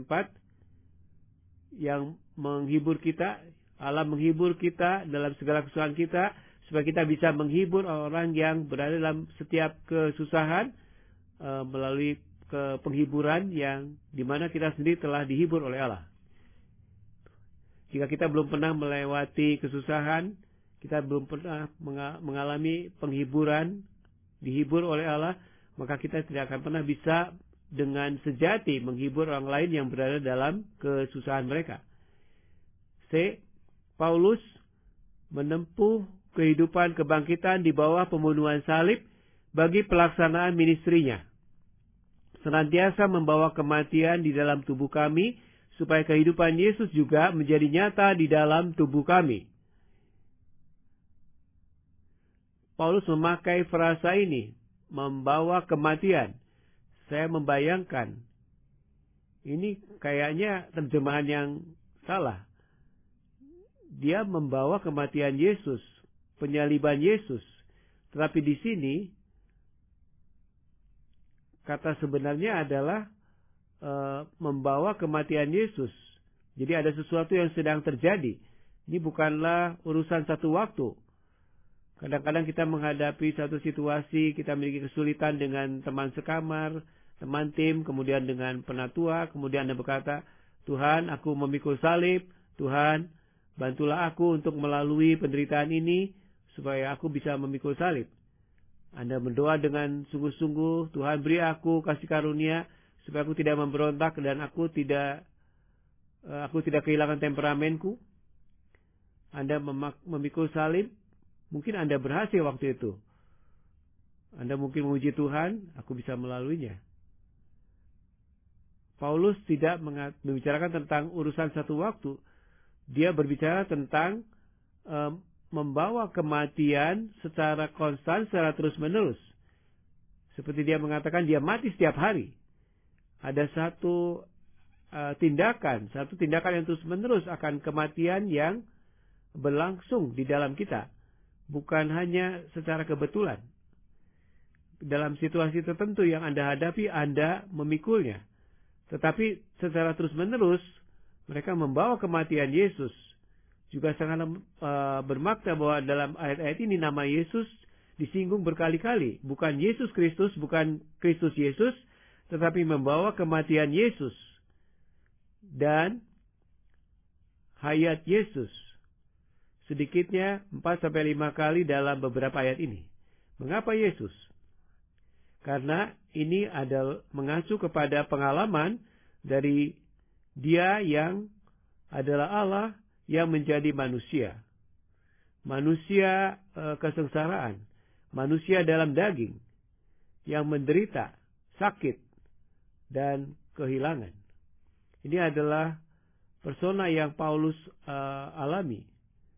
4 yang menghibur kita. Allah menghibur kita dalam segala kesusahan kita supaya kita bisa menghibur orang yang berada dalam setiap kesusahan melalui penghiburan yang dimana kita sendiri telah dihibur oleh Allah. Jika kita belum pernah melewati kesusahan, kita belum pernah mengalami penghiburan, dihibur oleh Allah, maka kita tidak akan pernah bisa dengan sejati menghibur orang lain yang berada dalam kesusahan mereka. C. Paulus menempuh kehidupan kebangkitan di bawah pembunuhan salib bagi pelaksanaan ministrinya. Senantiasa membawa kematian di dalam tubuh kami, supaya kehidupan Yesus juga menjadi nyata di dalam tubuh kami. Paulus memakai frasa ini, membawa kematian. Saya membayangkan, ini kayaknya terjemahan yang salah. Dia membawa kematian Yesus, penyaliban Yesus. Tetapi di sini, kata sebenarnya adalah membawa kematian Yesus. Jadi ada sesuatu yang sedang terjadi. Ini bukanlah urusan satu waktu. Kadang-kadang kita menghadapi satu situasi, kita memiliki kesulitan dengan teman sekamar, teman tim, kemudian dengan penatua, kemudian Anda berkata, Tuhan, aku memikul salib, Tuhan, bantulah aku untuk melalui penderitaan ini, supaya aku bisa memikul salib. Anda berdoa dengan sungguh-sungguh, Tuhan beri aku kasih karunia supaya aku tidak memberontak dan aku tidak kehilangan temperamenku. Anda memikul salib, mungkin Anda berhasil waktu itu. Anda mungkin memuji Tuhan, aku bisa melaluinya. Paulus tidak membicarakan tentang urusan satu waktu. Dia berbicara tentang membawa kematian secara konstan, secara terus-menerus. Seperti dia mengatakan, dia mati setiap hari. Ada satu tindakan yang terus-menerus akan kematian yang berlangsung di dalam kita. Bukan hanya secara kebetulan. Dalam situasi tertentu yang Anda hadapi, Anda memikulnya. Tetapi secara terus-menerus, mereka membawa kematian Yesus. Juga sangat bermakna bahwa dalam ayat-ayat ini nama Yesus disinggung berkali-kali. Bukan Yesus Kristus, bukan Kristus Yesus, tetapi membawa kematian Yesus. Dan hayat Yesus. Sedikitnya 4-5 kali dalam beberapa ayat ini. Mengapa Yesus? Karena ini adalah mengacu kepada pengalaman dari Dia yang adalah Allah yang menjadi manusia. Manusia kesengsaraan. Manusia dalam daging. Yang menderita, sakit, dan kehilangan. Ini adalah persona yang Paulus alami.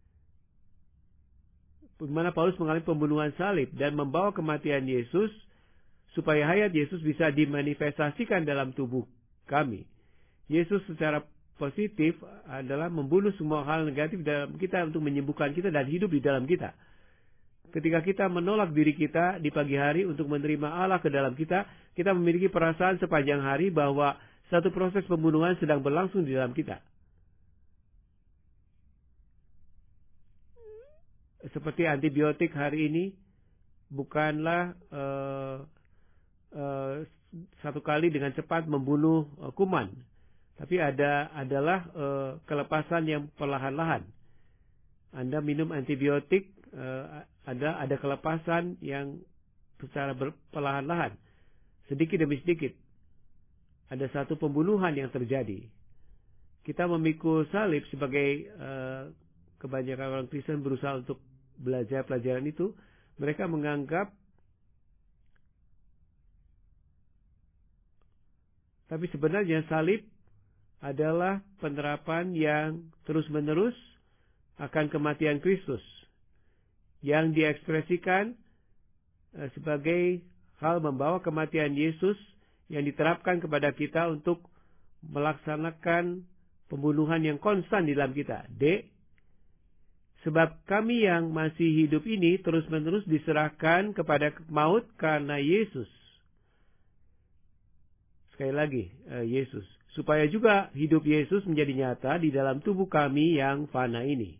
Di mana Paulus mengalami pembunuhan salib dan membawa kematian Yesus supaya hayat Yesus bisa dimanifestasikan dalam tubuh kami. Yesus secara positif adalah membunuh semua hal negatif dalam kita untuk menyembuhkan kita dan hidup di dalam kita. Ketika kita menolak diri kita di pagi hari untuk menerima Allah ke dalam kita, kita memiliki perasaan sepanjang hari bahwa satu proses pembunuhan sedang berlangsung di dalam kita. Seperti antibiotik hari ini bukanlah satu kali dengan cepat membunuh kuman, tapi adalah kelepasan yang perlahan-lahan. Anda minum antibiotik, ada kelepasan yang secara perlahan-lahan, sedikit demi sedikit. Ada satu pembunuhan yang terjadi. Kita memikul salib sebagai kebanyakan orang Kristen berusaha untuk belajar pelajaran itu. Mereka menganggap, tapi sebenarnya salib adalah penerapan yang terus-menerus akan kematian Kristus. Yang diekspresikan sebagai hal membawa kematian Yesus yang diterapkan kepada kita untuk melaksanakan pembunuhan yang konstan di dalam kita. D. Sebab kami yang masih hidup ini terus-menerus diserahkan kepada maut karena Yesus. Sekali lagi, Yesus. Supaya juga hidup Yesus menjadi nyata di dalam tubuh kami yang fana ini.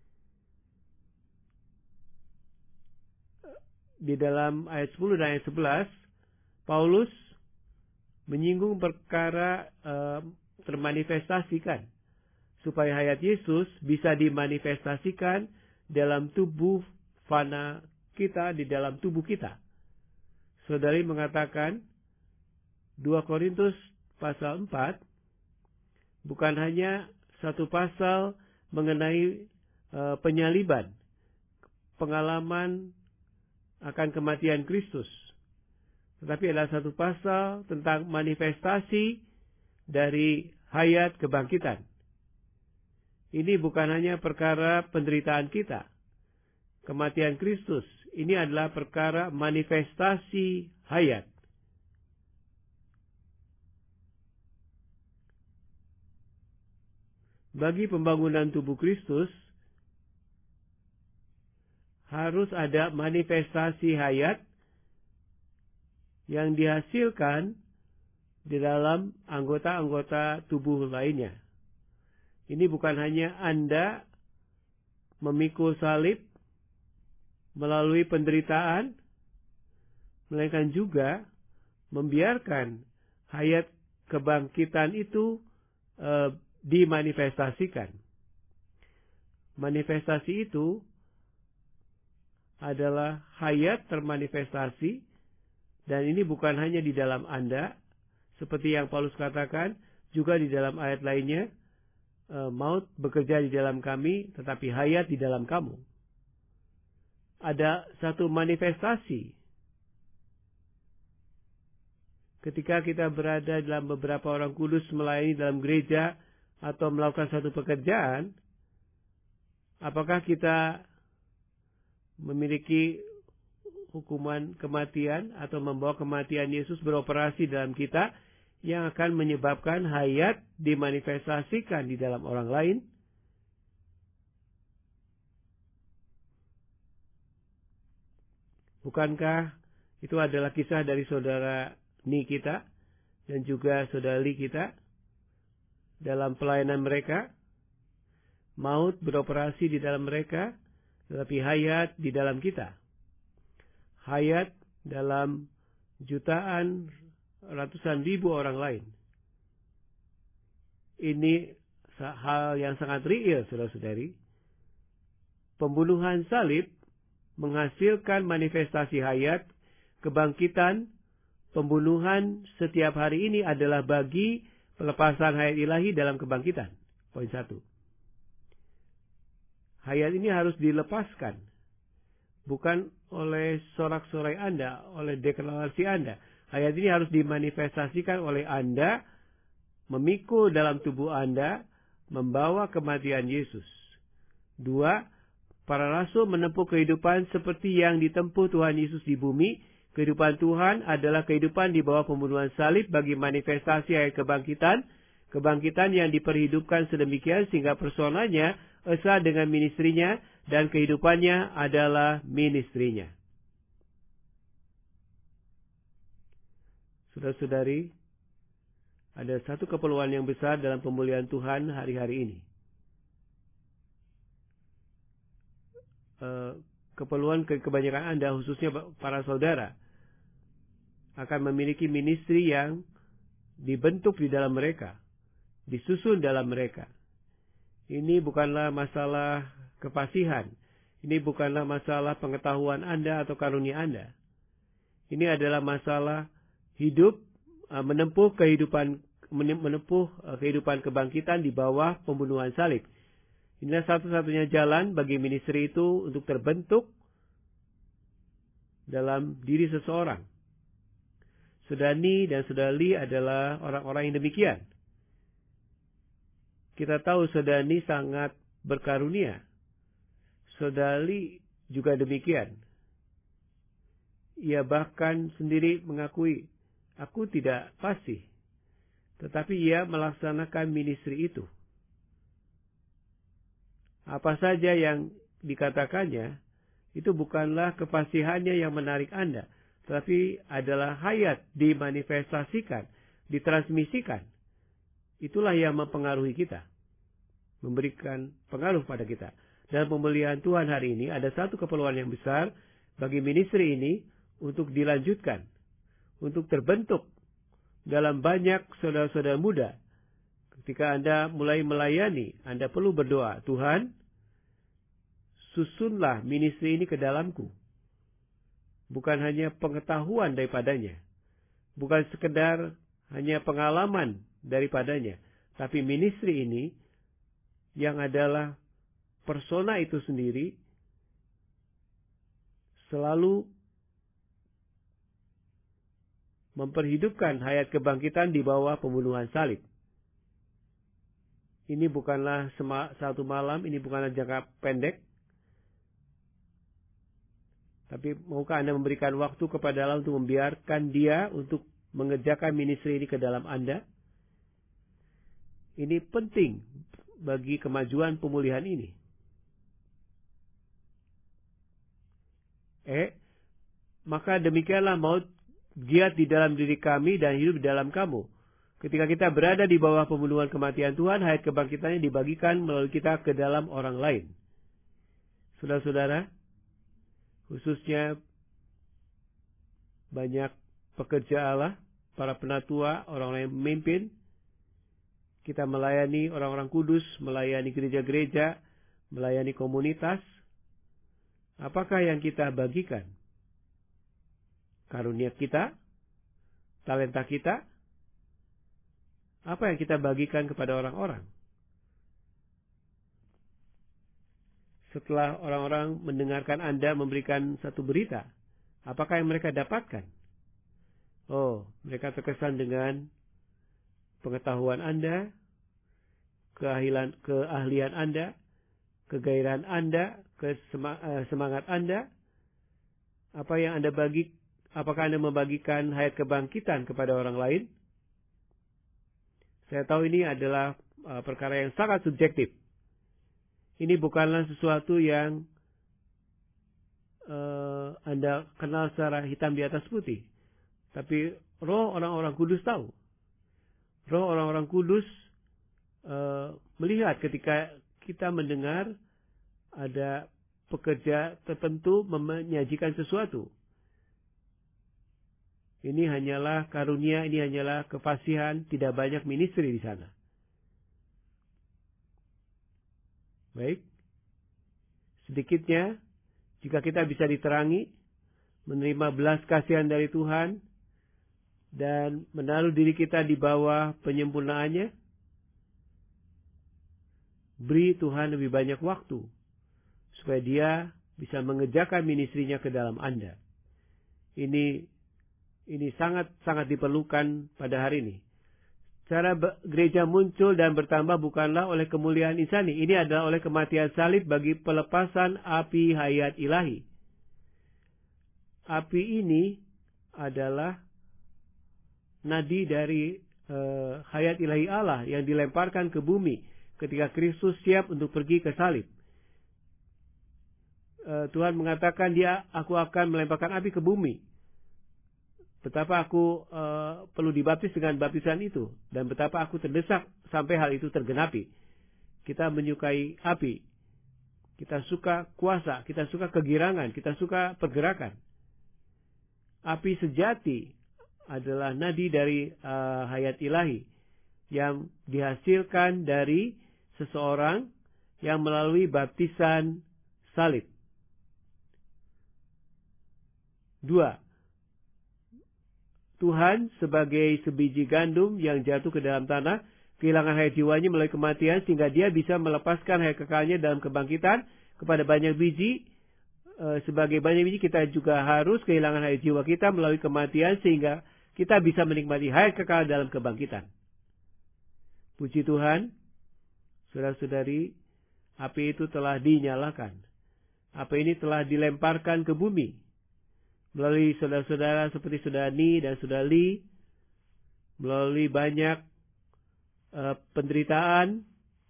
Di dalam ayat 10 dan ayat 11, Paulus menyinggung perkara termanifestasikan. Supaya hayat Yesus bisa dimanifestasikan dalam tubuh fana kita, di dalam tubuh kita. Saudari mengatakan, 2 Korintus pasal 4, bukan hanya satu pasal mengenai penyaliban, pengalaman akan kematian Kristus. Tetapi adalah satu pasal tentang manifestasi dari hayat kebangkitan. Ini bukan hanya perkara penderitaan kita. Kematian Kristus, ini adalah perkara manifestasi hayat. Bagi pembangunan tubuh Kristus, harus ada manifestasi hayat yang dihasilkan di dalam anggota-anggota tubuh lainnya. Ini bukan hanya Anda memikul salib melalui penderitaan, melainkan juga membiarkan hayat kebangkitan itu dimanifestasikan. Manifestasi itu adalah hayat termanifestasi, dan ini bukan hanya di dalam Anda, seperti yang Paulus katakan, juga di dalam ayat lainnya, maut bekerja di dalam kami, tetapi hayat di dalam kamu. Ada satu manifestasi. Ketika kita berada dalam beberapa orang kudus melayani dalam gereja, atau melakukan satu pekerjaan, apakah kita memiliki hukuman kematian atau membawa kematian Yesus beroperasi dalam kita yang akan menyebabkan hayat dimanifestasikan di dalam orang lain? Bukankah itu adalah kisah dari saudara Ni kita dan juga saudara Li kita dalam pelayanan mereka? Maut beroperasi di dalam mereka, tetapi hayat di dalam kita. Hayat dalam jutaan, ratusan ribu orang lain. Ini hal yang sangat real, saudara-saudari. Pembunuhan salib menghasilkan manifestasi hayat, kebangkitan. Pembunuhan setiap hari ini adalah bagi pelepasan hayat ilahi dalam kebangkitan. Poin 1. Hayat ini harus dilepaskan. Bukan oleh sorak-sorai Anda, oleh deklarasi Anda. Hayat ini harus dimanifestasikan oleh Anda, memikul dalam tubuh Anda, membawa kematian Yesus. 2. Para rasul menempuh kehidupan seperti yang ditempuh Tuhan Yesus di bumi. Kehidupan Tuhan adalah kehidupan di bawah pembunuhan salib bagi manifestasi hayat kebangkitan. Kebangkitan yang diperhidupkan sedemikian sehingga personanya esa dengan ministrinya dan kehidupannya adalah ministrinya. Saudara-saudari, ada satu keperluan yang besar dalam pemulihan Tuhan hari-hari ini. Keperluan kebanyakan Anda, khususnya para saudara, akan memiliki ministri yang dibentuk di dalam mereka, disusun dalam mereka. Ini bukanlah masalah kefasihan. Ini bukanlah masalah pengetahuan Anda atau karunia Anda. Ini adalah masalah hidup, menempuh kehidupan kebangkitan di bawah pembunuhan salib. Inilah satu-satunya jalan bagi ministry itu untuk terbentuk dalam diri seseorang. Saudara Ni dan saudara Li adalah orang-orang yang demikian. Kita tahu saudara Ni sangat berkarunia. Saudara Li juga demikian. Ia bahkan sendiri mengakui, aku tidak fasih. Tetapi ia melaksanakan ministry itu. Apa saja yang dikatakannya, itu bukanlah kefasihannya yang menarik Anda. Tetapi adalah hayat dimanifestasikan, ditransmisikan. Itulah yang mempengaruhi kita. Memberikan pengaruh pada kita. Dalam pemulihan Tuhan hari ini, ada satu keperluan yang besar bagi ministry ini untuk dilanjutkan. Untuk terbentuk dalam banyak saudara-saudara muda. Ketika Anda mulai melayani, Anda perlu berdoa, Tuhan, susunlah ministry ini ke dalamku. Bukan hanya pengetahuan daripadanya. Bukan sekedar hanya pengalaman daripadanya. Tapi ministry ini yang adalah persona itu sendiri selalu memperhidupkan hayat kebangkitan di bawah pembunuhan salib. Ini bukanlah satu malam, ini bukanlah jangka pendek. Tapi maukah Anda memberikan waktu kepada Allah untuk membiarkan Dia untuk mengerjakan ministry ini ke dalam Anda? Ini penting bagi kemajuan pemulihan ini. Maka demikianlah maut giat di dalam diri kami dan hidup di dalam kamu. Ketika kita berada di bawah pembunuhan kematian Tuhan, hayat kebangkitannya dibagikan melalui kita ke dalam orang lain. Saudara-saudara, khususnya banyak pekerja Allah, para penatua, orang-orang yang memimpin, kita melayani orang-orang kudus, melayani gereja-gereja, melayani komunitas. Apakah yang kita bagikan? Karunia kita? Talenta kita? Apa yang kita bagikan kepada orang-orang? Setelah orang-orang mendengarkan Anda memberikan satu berita, apakah yang mereka dapatkan? Oh, mereka terkesan dengan pengetahuan Anda, keahlian Anda, kegairahan Anda, semangat Anda. Apa yang Anda bagi? Apakah Anda membagikan hayat kebangkitan kepada orang lain? Saya tahu ini adalah perkara yang sangat subjektif. Ini bukanlah sesuatu yang Anda kenal secara hitam di atas putih. Tapi roh orang-orang kudus tahu. Roh orang-orang kudus melihat ketika kita mendengar ada pekerja tertentu menyajikan sesuatu. Ini hanyalah karunia, ini hanyalah kefasihan, tidak banyak ministry di sana. Baik. Sedikitnya, jika kita bisa diterangi, menerima belas kasihan dari Tuhan, dan menaruh diri kita di bawah penyempurnaannya, beri Tuhan lebih banyak waktu, supaya dia bisa mengerjakan ministrinya ke dalam Anda. Ini sangat-sangat diperlukan pada hari ini. Cara gereja muncul dan bertambah bukanlah oleh kemuliaan insani. Ini adalah oleh kematian salib bagi pelepasan api hayat ilahi. Api ini adalah nadi dari hayat ilahi Allah yang dilemparkan ke bumi ketika Kristus siap untuk pergi ke salib. Tuhan mengatakan aku akan melemparkan api ke bumi. Betapa aku perlu dibaptis dengan baptisan itu. Dan betapa aku terdesak sampai hal itu tergenapi. Kita menyukai api. Kita suka kuasa. Kita suka kegirangan. Kita suka pergerakan. Api sejati adalah nadi dari hayat ilahi. Yang dihasilkan dari seseorang yang melalui baptisan salib. 2. Tuhan sebagai sebiji gandum yang jatuh ke dalam tanah, kehilangan hayat jiwanya melalui kematian, sehingga dia bisa melepaskan hayat kekalnya dalam kebangkitan kepada banyak biji. Sebagai banyak biji, kita juga harus kehilangan hayat jiwa kita melalui kematian, sehingga kita bisa menikmati hayat kekal dalam kebangkitan. Puji Tuhan, saudara-saudari, api itu telah dinyalakan. Api ini telah dilemparkan ke bumi. Melalui saudara-saudara seperti Saudara Ni dan Saudara Li, melalui banyak penderitaan,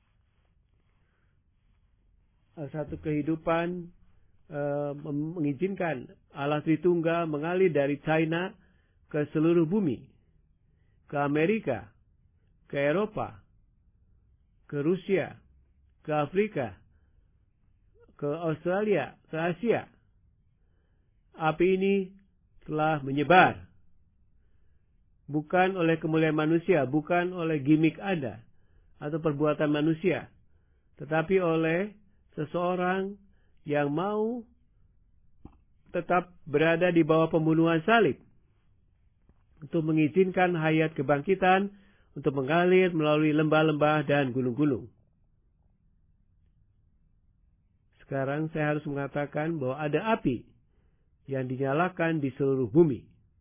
satu kehidupan mengizinkan Allah Tritunggal mengalir dari China ke seluruh bumi, ke Amerika, ke Eropa, ke Rusia, ke Afrika, ke Australia, ke Asia. Api ini telah menyebar. Bukan oleh kemuliaan manusia, bukan oleh gimmick Anda atau perbuatan manusia, tetapi oleh seseorang yang mau tetap berada di bawah pembunuhan salib untuk mengizinkan hayat kebangkitan untuk mengalir melalui lembah-lembah dan gunung-gunung. Sekarang saya harus mengatakan bahwa ada api yang dinyalakan di seluruh bumi.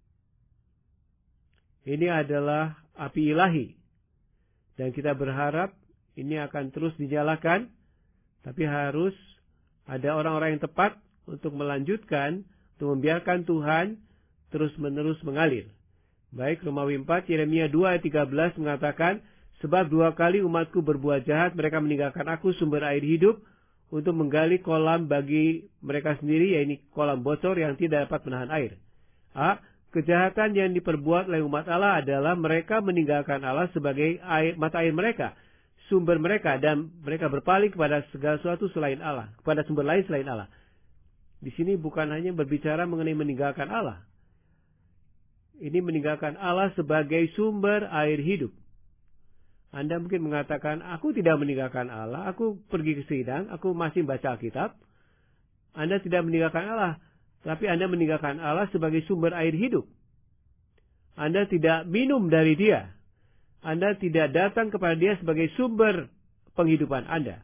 Ini adalah api ilahi. Dan kita berharap ini akan terus dinyalakan. Tapi harus ada orang-orang yang tepat untuk melanjutkan, untuk membiarkan Tuhan terus-menerus mengalir. Baik, Romawi 4, Yeremia 2 ayat 13 mengatakan, sebab 2 kali umatku berbuat jahat, mereka meninggalkan aku sumber air hidup, untuk menggali kolam bagi mereka sendiri, yaitu kolam bocor yang tidak dapat menahan air. Kejahatan yang diperbuat oleh umat Allah adalah mereka meninggalkan Allah sebagai mata air mereka, sumber mereka, dan mereka berpaling kepada segala sesuatu selain Allah, kepada sumber lain selain Allah. Di sini bukan hanya berbicara mengenai meninggalkan Allah. Ini meninggalkan Allah sebagai sumber air hidup. Anda mungkin mengatakan, aku tidak meninggalkan Allah, aku pergi ke sidang, aku masih baca Alkitab, Anda tidak meninggalkan Allah, tapi Anda meninggalkan Allah sebagai sumber air hidup. Anda tidak minum dari Dia. Anda tidak datang kepada Dia sebagai sumber penghidupan Anda.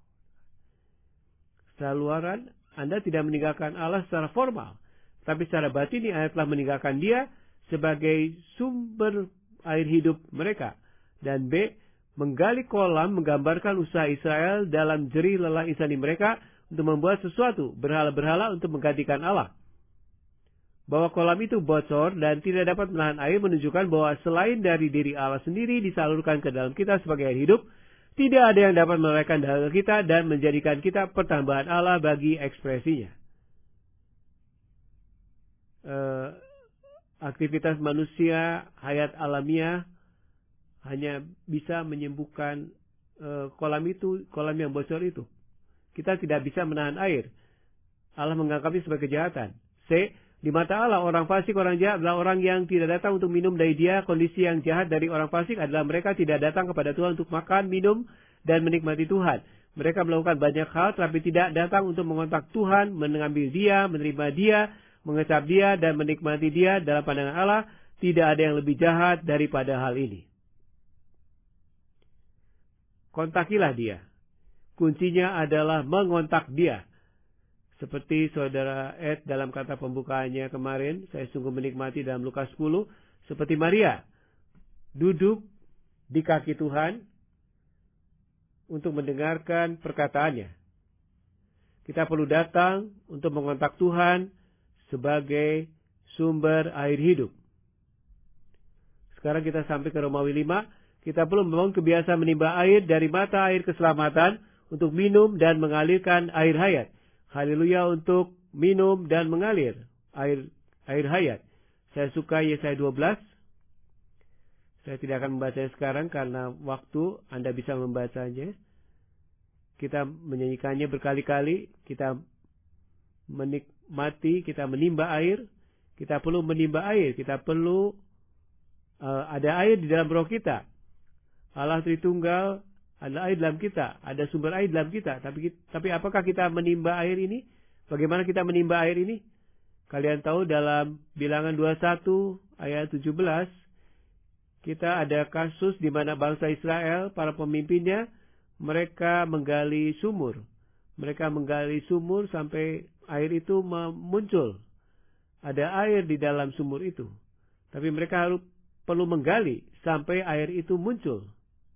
Secara luaran, Anda tidak meninggalkan Allah secara formal, tapi secara batini Anda telah meninggalkan Dia sebagai sumber air hidup mereka. Dan B, menggali kolam menggambarkan usaha Israel dalam jerih lelah insani mereka untuk membuat sesuatu, berhala-berhala untuk menggantikan Allah. Bahwa kolam itu bocor dan tidak dapat menahan air menunjukkan bahwa selain dari diri Allah sendiri disalurkan ke dalam kita sebagai air hidup, tidak ada yang dapat melelehkan dahaga kita dan menjadikan kita pertambahan Allah bagi ekspresinya. Aktivitas manusia, hayat alamiah, hanya bisa menyembuhkan kolam yang bocor itu. Kita tidak bisa menahan air. Allah menganggapnya sebagai kejahatan. C. Di mata Allah, orang fasik, orang jahat adalah orang yang tidak datang untuk minum dari Dia. Kondisi yang jahat dari orang fasik adalah mereka tidak datang kepada Tuhan untuk makan, minum, dan menikmati Tuhan. Mereka melakukan banyak hal, tapi tidak datang untuk mengontak Tuhan, mengambil Dia, menerima Dia, mengecap Dia, dan menikmati Dia. Dalam pandangan Allah, tidak ada yang lebih jahat daripada hal ini. Kontakilah Dia. Kuncinya adalah mengontak Dia. Seperti saudara Ed dalam kata pembukaannya kemarin, saya sungguh menikmati dalam Lukas 10, seperti Maria, duduk di kaki Tuhan untuk mendengarkan perkataannya. Kita perlu datang untuk mengontak Tuhan sebagai sumber air hidup. Sekarang kita sampai ke Romawi 5, kita perlu membangun kebiasaan menimba air dari mata air keselamatan untuk minum dan mengalirkan air hayat. Haleluya, untuk minum dan mengalir air hayat. Saya suka Yesaya 12. Saya tidak akan membacanya sekarang karena waktu, Anda bisa membacanya. Kita menyanyikannya berkali-kali. Kita menikmati, kita menimba air. Kita perlu menimba air. Kita perlu ada air di dalam roh kita. Allah Tritunggal, ada air dalam kita, ada sumber air dalam kita. Tapi apakah kita menimba air ini? Bagaimana kita menimba air ini? Kalian tahu dalam Bilangan 21 ayat 17, kita ada kasus di mana bangsa Israel, para pemimpinnya, mereka menggali sumur. Mereka menggali sumur sampai air itu muncul. Ada air di dalam sumur itu. Tapi mereka perlu menggali sampai air itu muncul.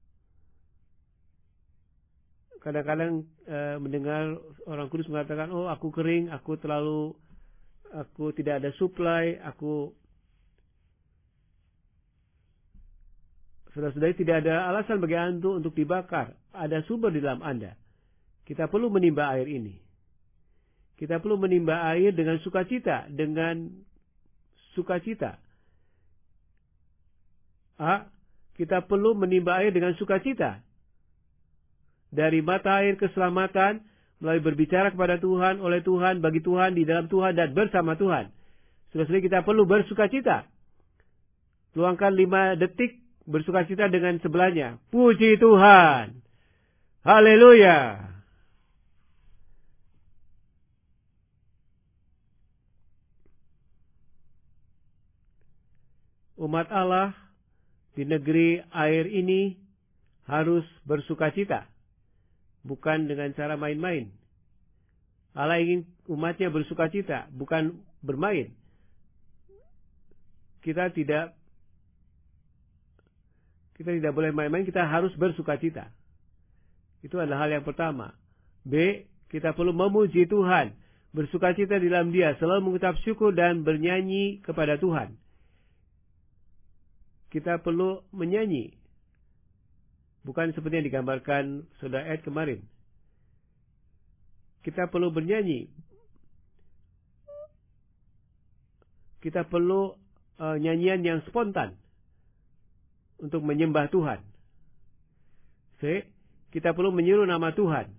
Kadang-kadang mendengar orang kudus mengatakan, oh aku kering, aku tidak ada supply, saudara-saudari, tidak ada alasan bagi antum untuk dibakar. Ada sumber di dalam Anda. Kita perlu menimba air ini. Kita perlu menimba air dengan sukacita. Kita perlu menimba air dengan sukacita. Dari mata air keselamatan, melalui berbicara kepada Tuhan, oleh Tuhan, bagi Tuhan, di dalam Tuhan, dan bersama Tuhan. Saudara-saudari, kita perlu bersukacita. Luangkan 5 detik bersukacita dengan sebelahnya. Puji Tuhan. Haleluya. Umat Allah di negeri air ini harus bersukacita. Bukan dengan cara main-main. Allah ingin umatnya bersukacita, bukan bermain. Kita tidak boleh main-main, kita harus bersukacita. Itu adalah hal yang pertama. B, kita perlu memuji Tuhan. Bersukacita di dalam Dia, selalu mengucap syukur dan bernyanyi kepada Tuhan. Kita perlu menyanyi. Bukan seperti yang digambarkan Saudara Ed kemarin. Kita perlu bernyanyi. Kita perlu nyanyian yang spontan untuk menyembah Tuhan. C, kita perlu menyeru nama Tuhan.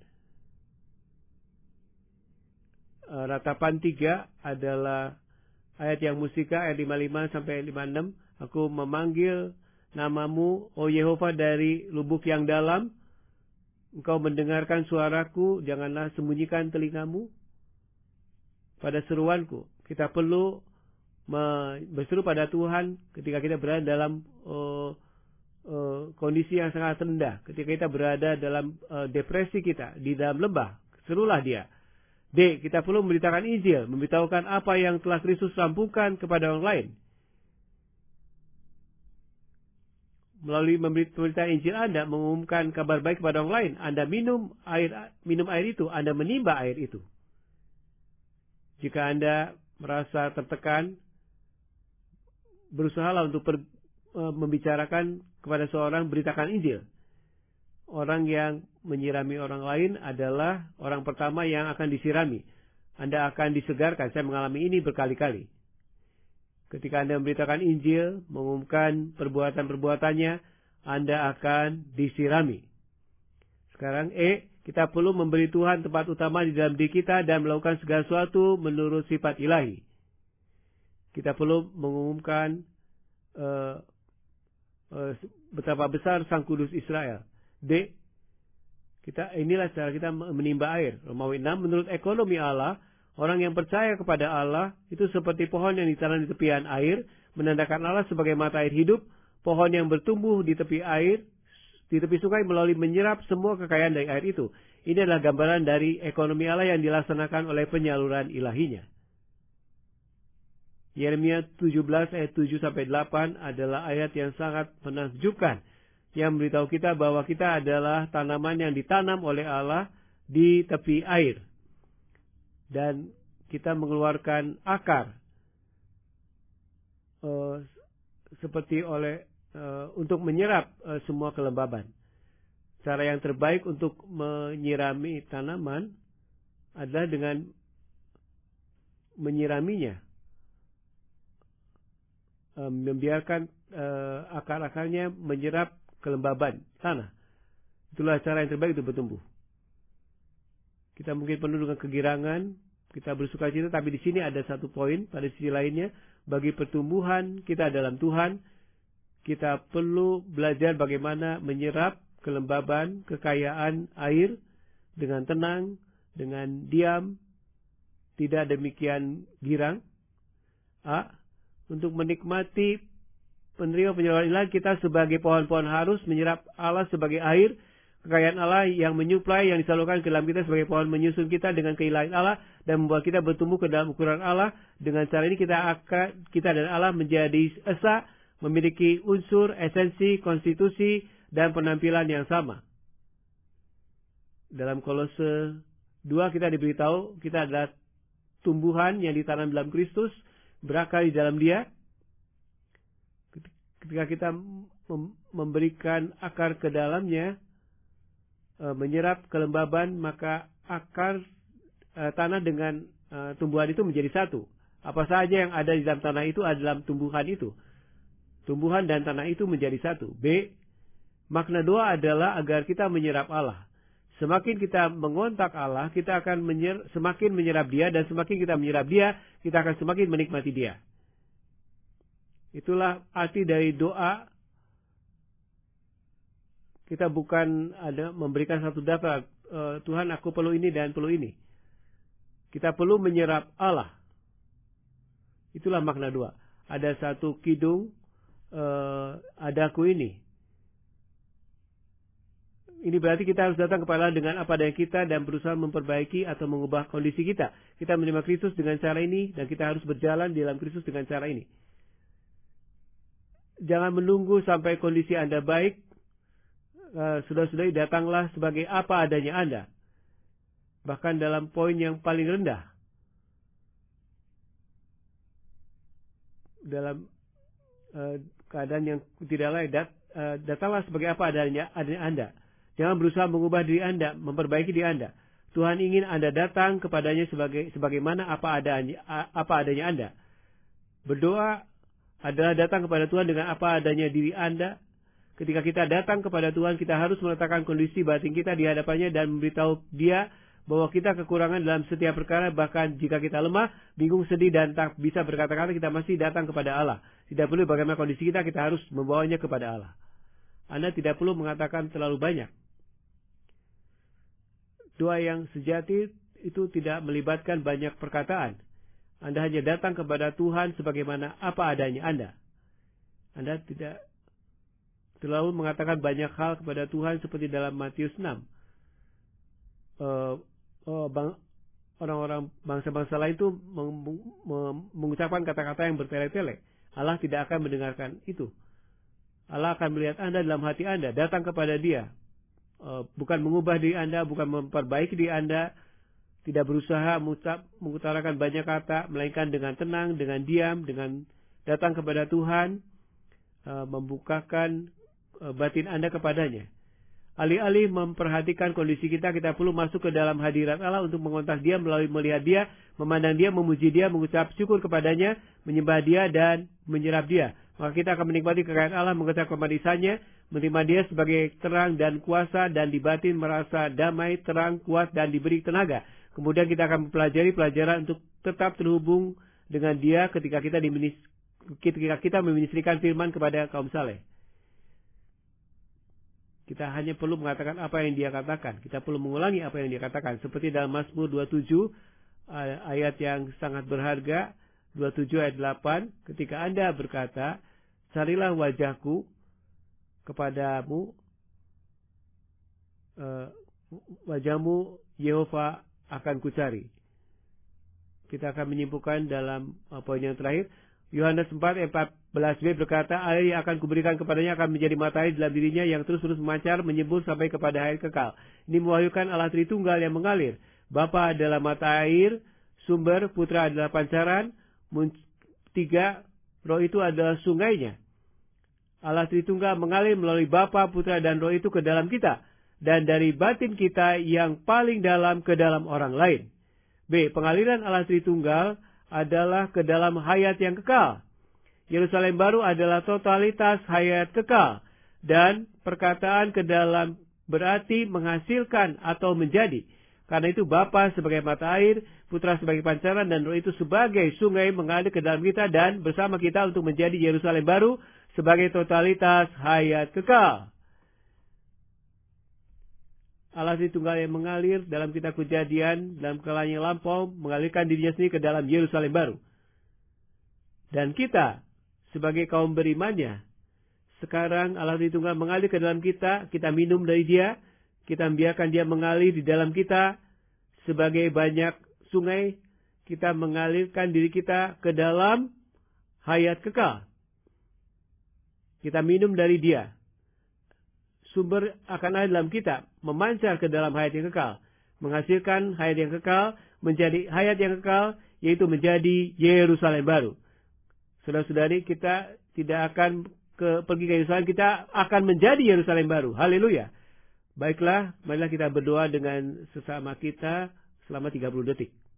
Ratapan 3 adalah ayat yang musika, ayat 55 sampai 56. Aku memanggil namamu, oh Yehova, dari lubuk yang dalam. Engkau mendengarkan suaraku, janganlah sembunyikan telingamu. pada seruanku. Kita perlu berseru pada Tuhan ketika kita berada dalam kondisi yang sangat rendah. Ketika kita berada dalam depresi kita, di dalam lembah, serulah dia. D. Kita perlu memberitakan Injil, memberitahukan apa yang telah Kristus rampungkan kepada orang lain. Melalui pemberitaan Injil Anda mengumumkan kabar baik kepada orang lain. Anda minum air itu, Anda menimba air itu. Jika Anda merasa tertekan, berusahalah untuk membicarakan kepada seorang, beritakan Injil. Orang yang menyirami orang lain adalah orang pertama yang akan disirami. Anda akan disegarkan. Saya mengalami ini berkali-kali. Ketika Anda memberitakan Injil, mengumumkan perbuatan-perbuatannya, Anda akan disirami. Sekarang kita perlu memberi Tuhan tempat utama di dalam diri kita dan melakukan segala sesuatu menurut sifat ilahi. Kita perlu mengumumkan betapa besar Sang Kudus Israel. D. Inilah cara kita menimba air. Romawi 6, menurut ekonomi Allah, orang yang percaya kepada Allah itu seperti pohon yang ditanam di tepian air, menandakan Allah sebagai mata air hidup, pohon yang bertumbuh di tepi air, di tepi sungai melalui menyerap semua kekayaan dari air itu. Ini adalah gambaran dari ekonomi Allah yang dilaksanakan oleh penyaluran ilahinya. Yeremia 17 ayat 7-8 adalah ayat yang sangat menakjubkan, yang memberitahu kita bahwa kita adalah tanaman yang ditanam oleh Allah di tepi air. Dan kita mengeluarkan akar seperti untuk menyerap semua kelembaban. Cara yang terbaik untuk menyirami tanaman adalah dengan menyiraminya. Membiarkan akar-akarnya menyerap kelembaban tanah. Itulah cara yang terbaik untuk bertumbuh. Kita mungkin penuh dengan kegirangan, kita bersuka cita, tapi di sini ada satu poin pada sisi lainnya. Bagi pertumbuhan kita dalam Tuhan, kita perlu belajar bagaimana menyerap kelembaban, kekayaan air dengan tenang, dengan diam, tidak demikian girang. Untuk menikmati penerima penyaluran ilahi, kita sebagai pohon-pohon harus menyerap Allah sebagai air, kekayaan Allah yang menyuplai, yang disalurkan ke dalam kita sebagai pohon, menyusun kita dengan keilahian Allah dan membuat kita bertumbuh ke dalam ukuran Allah. Dengan cara ini kita dan Allah menjadi esa, memiliki unsur, esensi, konstitusi, dan penampilan yang sama. Dalam Kolose 2 kita diberitahu kita adalah tumbuhan yang ditanam dalam Kristus, berakar di dalam Dia. Ketika kita memberikan akar ke dalamnya, menyerap kelembaban, maka akar tanah dengan tumbuhan itu menjadi satu. Apa saja yang ada di dalam tanah itu adalah tumbuhan itu. Tumbuhan dan tanah itu menjadi satu. B. Makna doa adalah agar kita menyerap Allah. Semakin kita mengontak Allah, kita akan semakin menyerap Dia, dan semakin kita menyerap Dia, kita akan semakin menikmati Dia. Itulah arti dari doa. Kita bukan ada memberikan satu daftar, Tuhan aku perlu ini dan perlu ini. Kita perlu menyerap Allah. Itulah makna doa. Ada satu kidung, adaku ini. Ini berarti kita harus datang kepada Allah dengan apa adanya kita dan berusaha memperbaiki atau mengubah kondisi kita. Kita menerima Kristus dengan cara ini dan kita harus berjalan di dalam Kristus dengan cara ini. Jangan menunggu sampai kondisi Anda baik. Saudara-saudari, datanglah sebagai apa adanya Anda. Bahkan dalam poin yang paling rendah. Dalam keadaan yang tidak layak, datanglah sebagai apa adanya Anda. Jangan berusaha mengubah diri Anda, memperbaiki diri Anda. Tuhan ingin Anda datang kepadanya sebagaimana apa adanya Anda. Berdoa adalah datang kepada Tuhan dengan apa adanya diri Anda. Ketika kita datang kepada Tuhan, kita harus meletakkan kondisi batin kita di hadapannya dan memberitahu Dia bahwa kita kekurangan dalam setiap perkara. Bahkan jika kita lemah, bingung, sedih, dan tak bisa berkata-kata, kita masih datang kepada Allah. Tidak perlu bagaimana kondisi kita harus membawanya kepada Allah. Anda tidak perlu mengatakan terlalu banyak. Doa yang sejati itu tidak melibatkan banyak perkataan. Anda hanya datang kepada Tuhan sebagaimana apa adanya Anda. Anda tidak terlalu mengatakan banyak hal kepada Tuhan seperti dalam Matius 6. Orang-orang bangsa-bangsa lain itu mengucapkan kata-kata yang bertele-tele. Allah tidak akan mendengarkan itu. Allah akan melihat Anda dalam hati Anda. Datang kepada Dia. Bukan mengubah diri Anda, bukan memperbaiki diri Anda. Tidak berusaha mengutarakan banyak kata, melainkan dengan tenang, dengan diam, dengan datang kepada Tuhan, membukakan batin Anda kepadanya. Alih-alih memperhatikan kondisi kita perlu masuk ke dalam hadirat Allah untuk mengontak Dia melalui melihat Dia, memandang Dia, memuji Dia, mengucap syukur kepadanya, menyembah Dia, dan menyerap Dia. Maka kita akan menikmati kekayaan Allah, mengucap kemanisannya, menerima Dia sebagai terang dan kuasa, dan di batin merasa damai, terang, kuat, dan diberi tenaga. Kemudian kita akan mempelajari pelajaran untuk tetap terhubung dengan Dia ketika kita meministrikan firman kepada kaum saleh. Kita hanya perlu mengatakan apa yang Dia katakan. Kita perlu mengulangi apa yang Dia katakan. Seperti dalam Mazmur 27, ayat yang sangat berharga, 27 ayat 8, ketika Anda berkata, carilah wajahku kepadamu, wajahmu Yehova akan kucari. Kita akan menyimpulkan dalam poin yang terakhir. Yohanes 4:14b berkata, air yang akan kuberikan kepadanya akan menjadi matahari dalam dirinya yang terus-terus memancar, menyembur sampai kepada air kekal. Ini mewahyukan Allah Tritunggal yang mengalir. Bapa adalah mata air, sumber, Putra adalah pancaran, 3, Roh itu adalah sungainya. Allah Tritunggal mengalir melalui Bapa, Putra, dan Roh itu ke dalam kita. Dan dari batin kita yang paling dalam ke dalam orang lain. B. Pengaliran Allah Tritunggal adalah ke dalam hayat yang kekal. Yerusalem baru adalah totalitas hayat kekal. Dan perkataan ke dalam berarti menghasilkan atau menjadi. Karena itu Bapa sebagai mata air, Putra sebagai pancaran, dan Roh itu sebagai sungai mengalir ke dalam kita dan bersama kita untuk menjadi Yerusalem baru sebagai totalitas hayat kekal. Allah Tritunggal yang mengalir dalam kitab Kejadian, dalam kekalahan yang lampau, mengalirkan dirinya sendiri ke dalam Yerusalem baru. Dan kita, sebagai kaum berimannya, sekarang Allah Tritunggal mengalir ke dalam kita minum dari Dia, kita membiarkan Dia mengalir di dalam kita, sebagai banyak sungai, kita mengalirkan diri kita ke dalam hayat kekal. Kita minum dari Dia. Sumber akan ada dalam kita, memancar ke dalam hayat yang kekal, menghasilkan hayat yang kekal, menjadi hayat yang kekal, yaitu menjadi Yerusalem baru. Saudara-saudari, kita tidak akan pergi ke Yerusalem, kita akan menjadi Yerusalem baru. Haleluya. Baiklah, marilah kita berdoa dengan sesama kita selama 30 detik.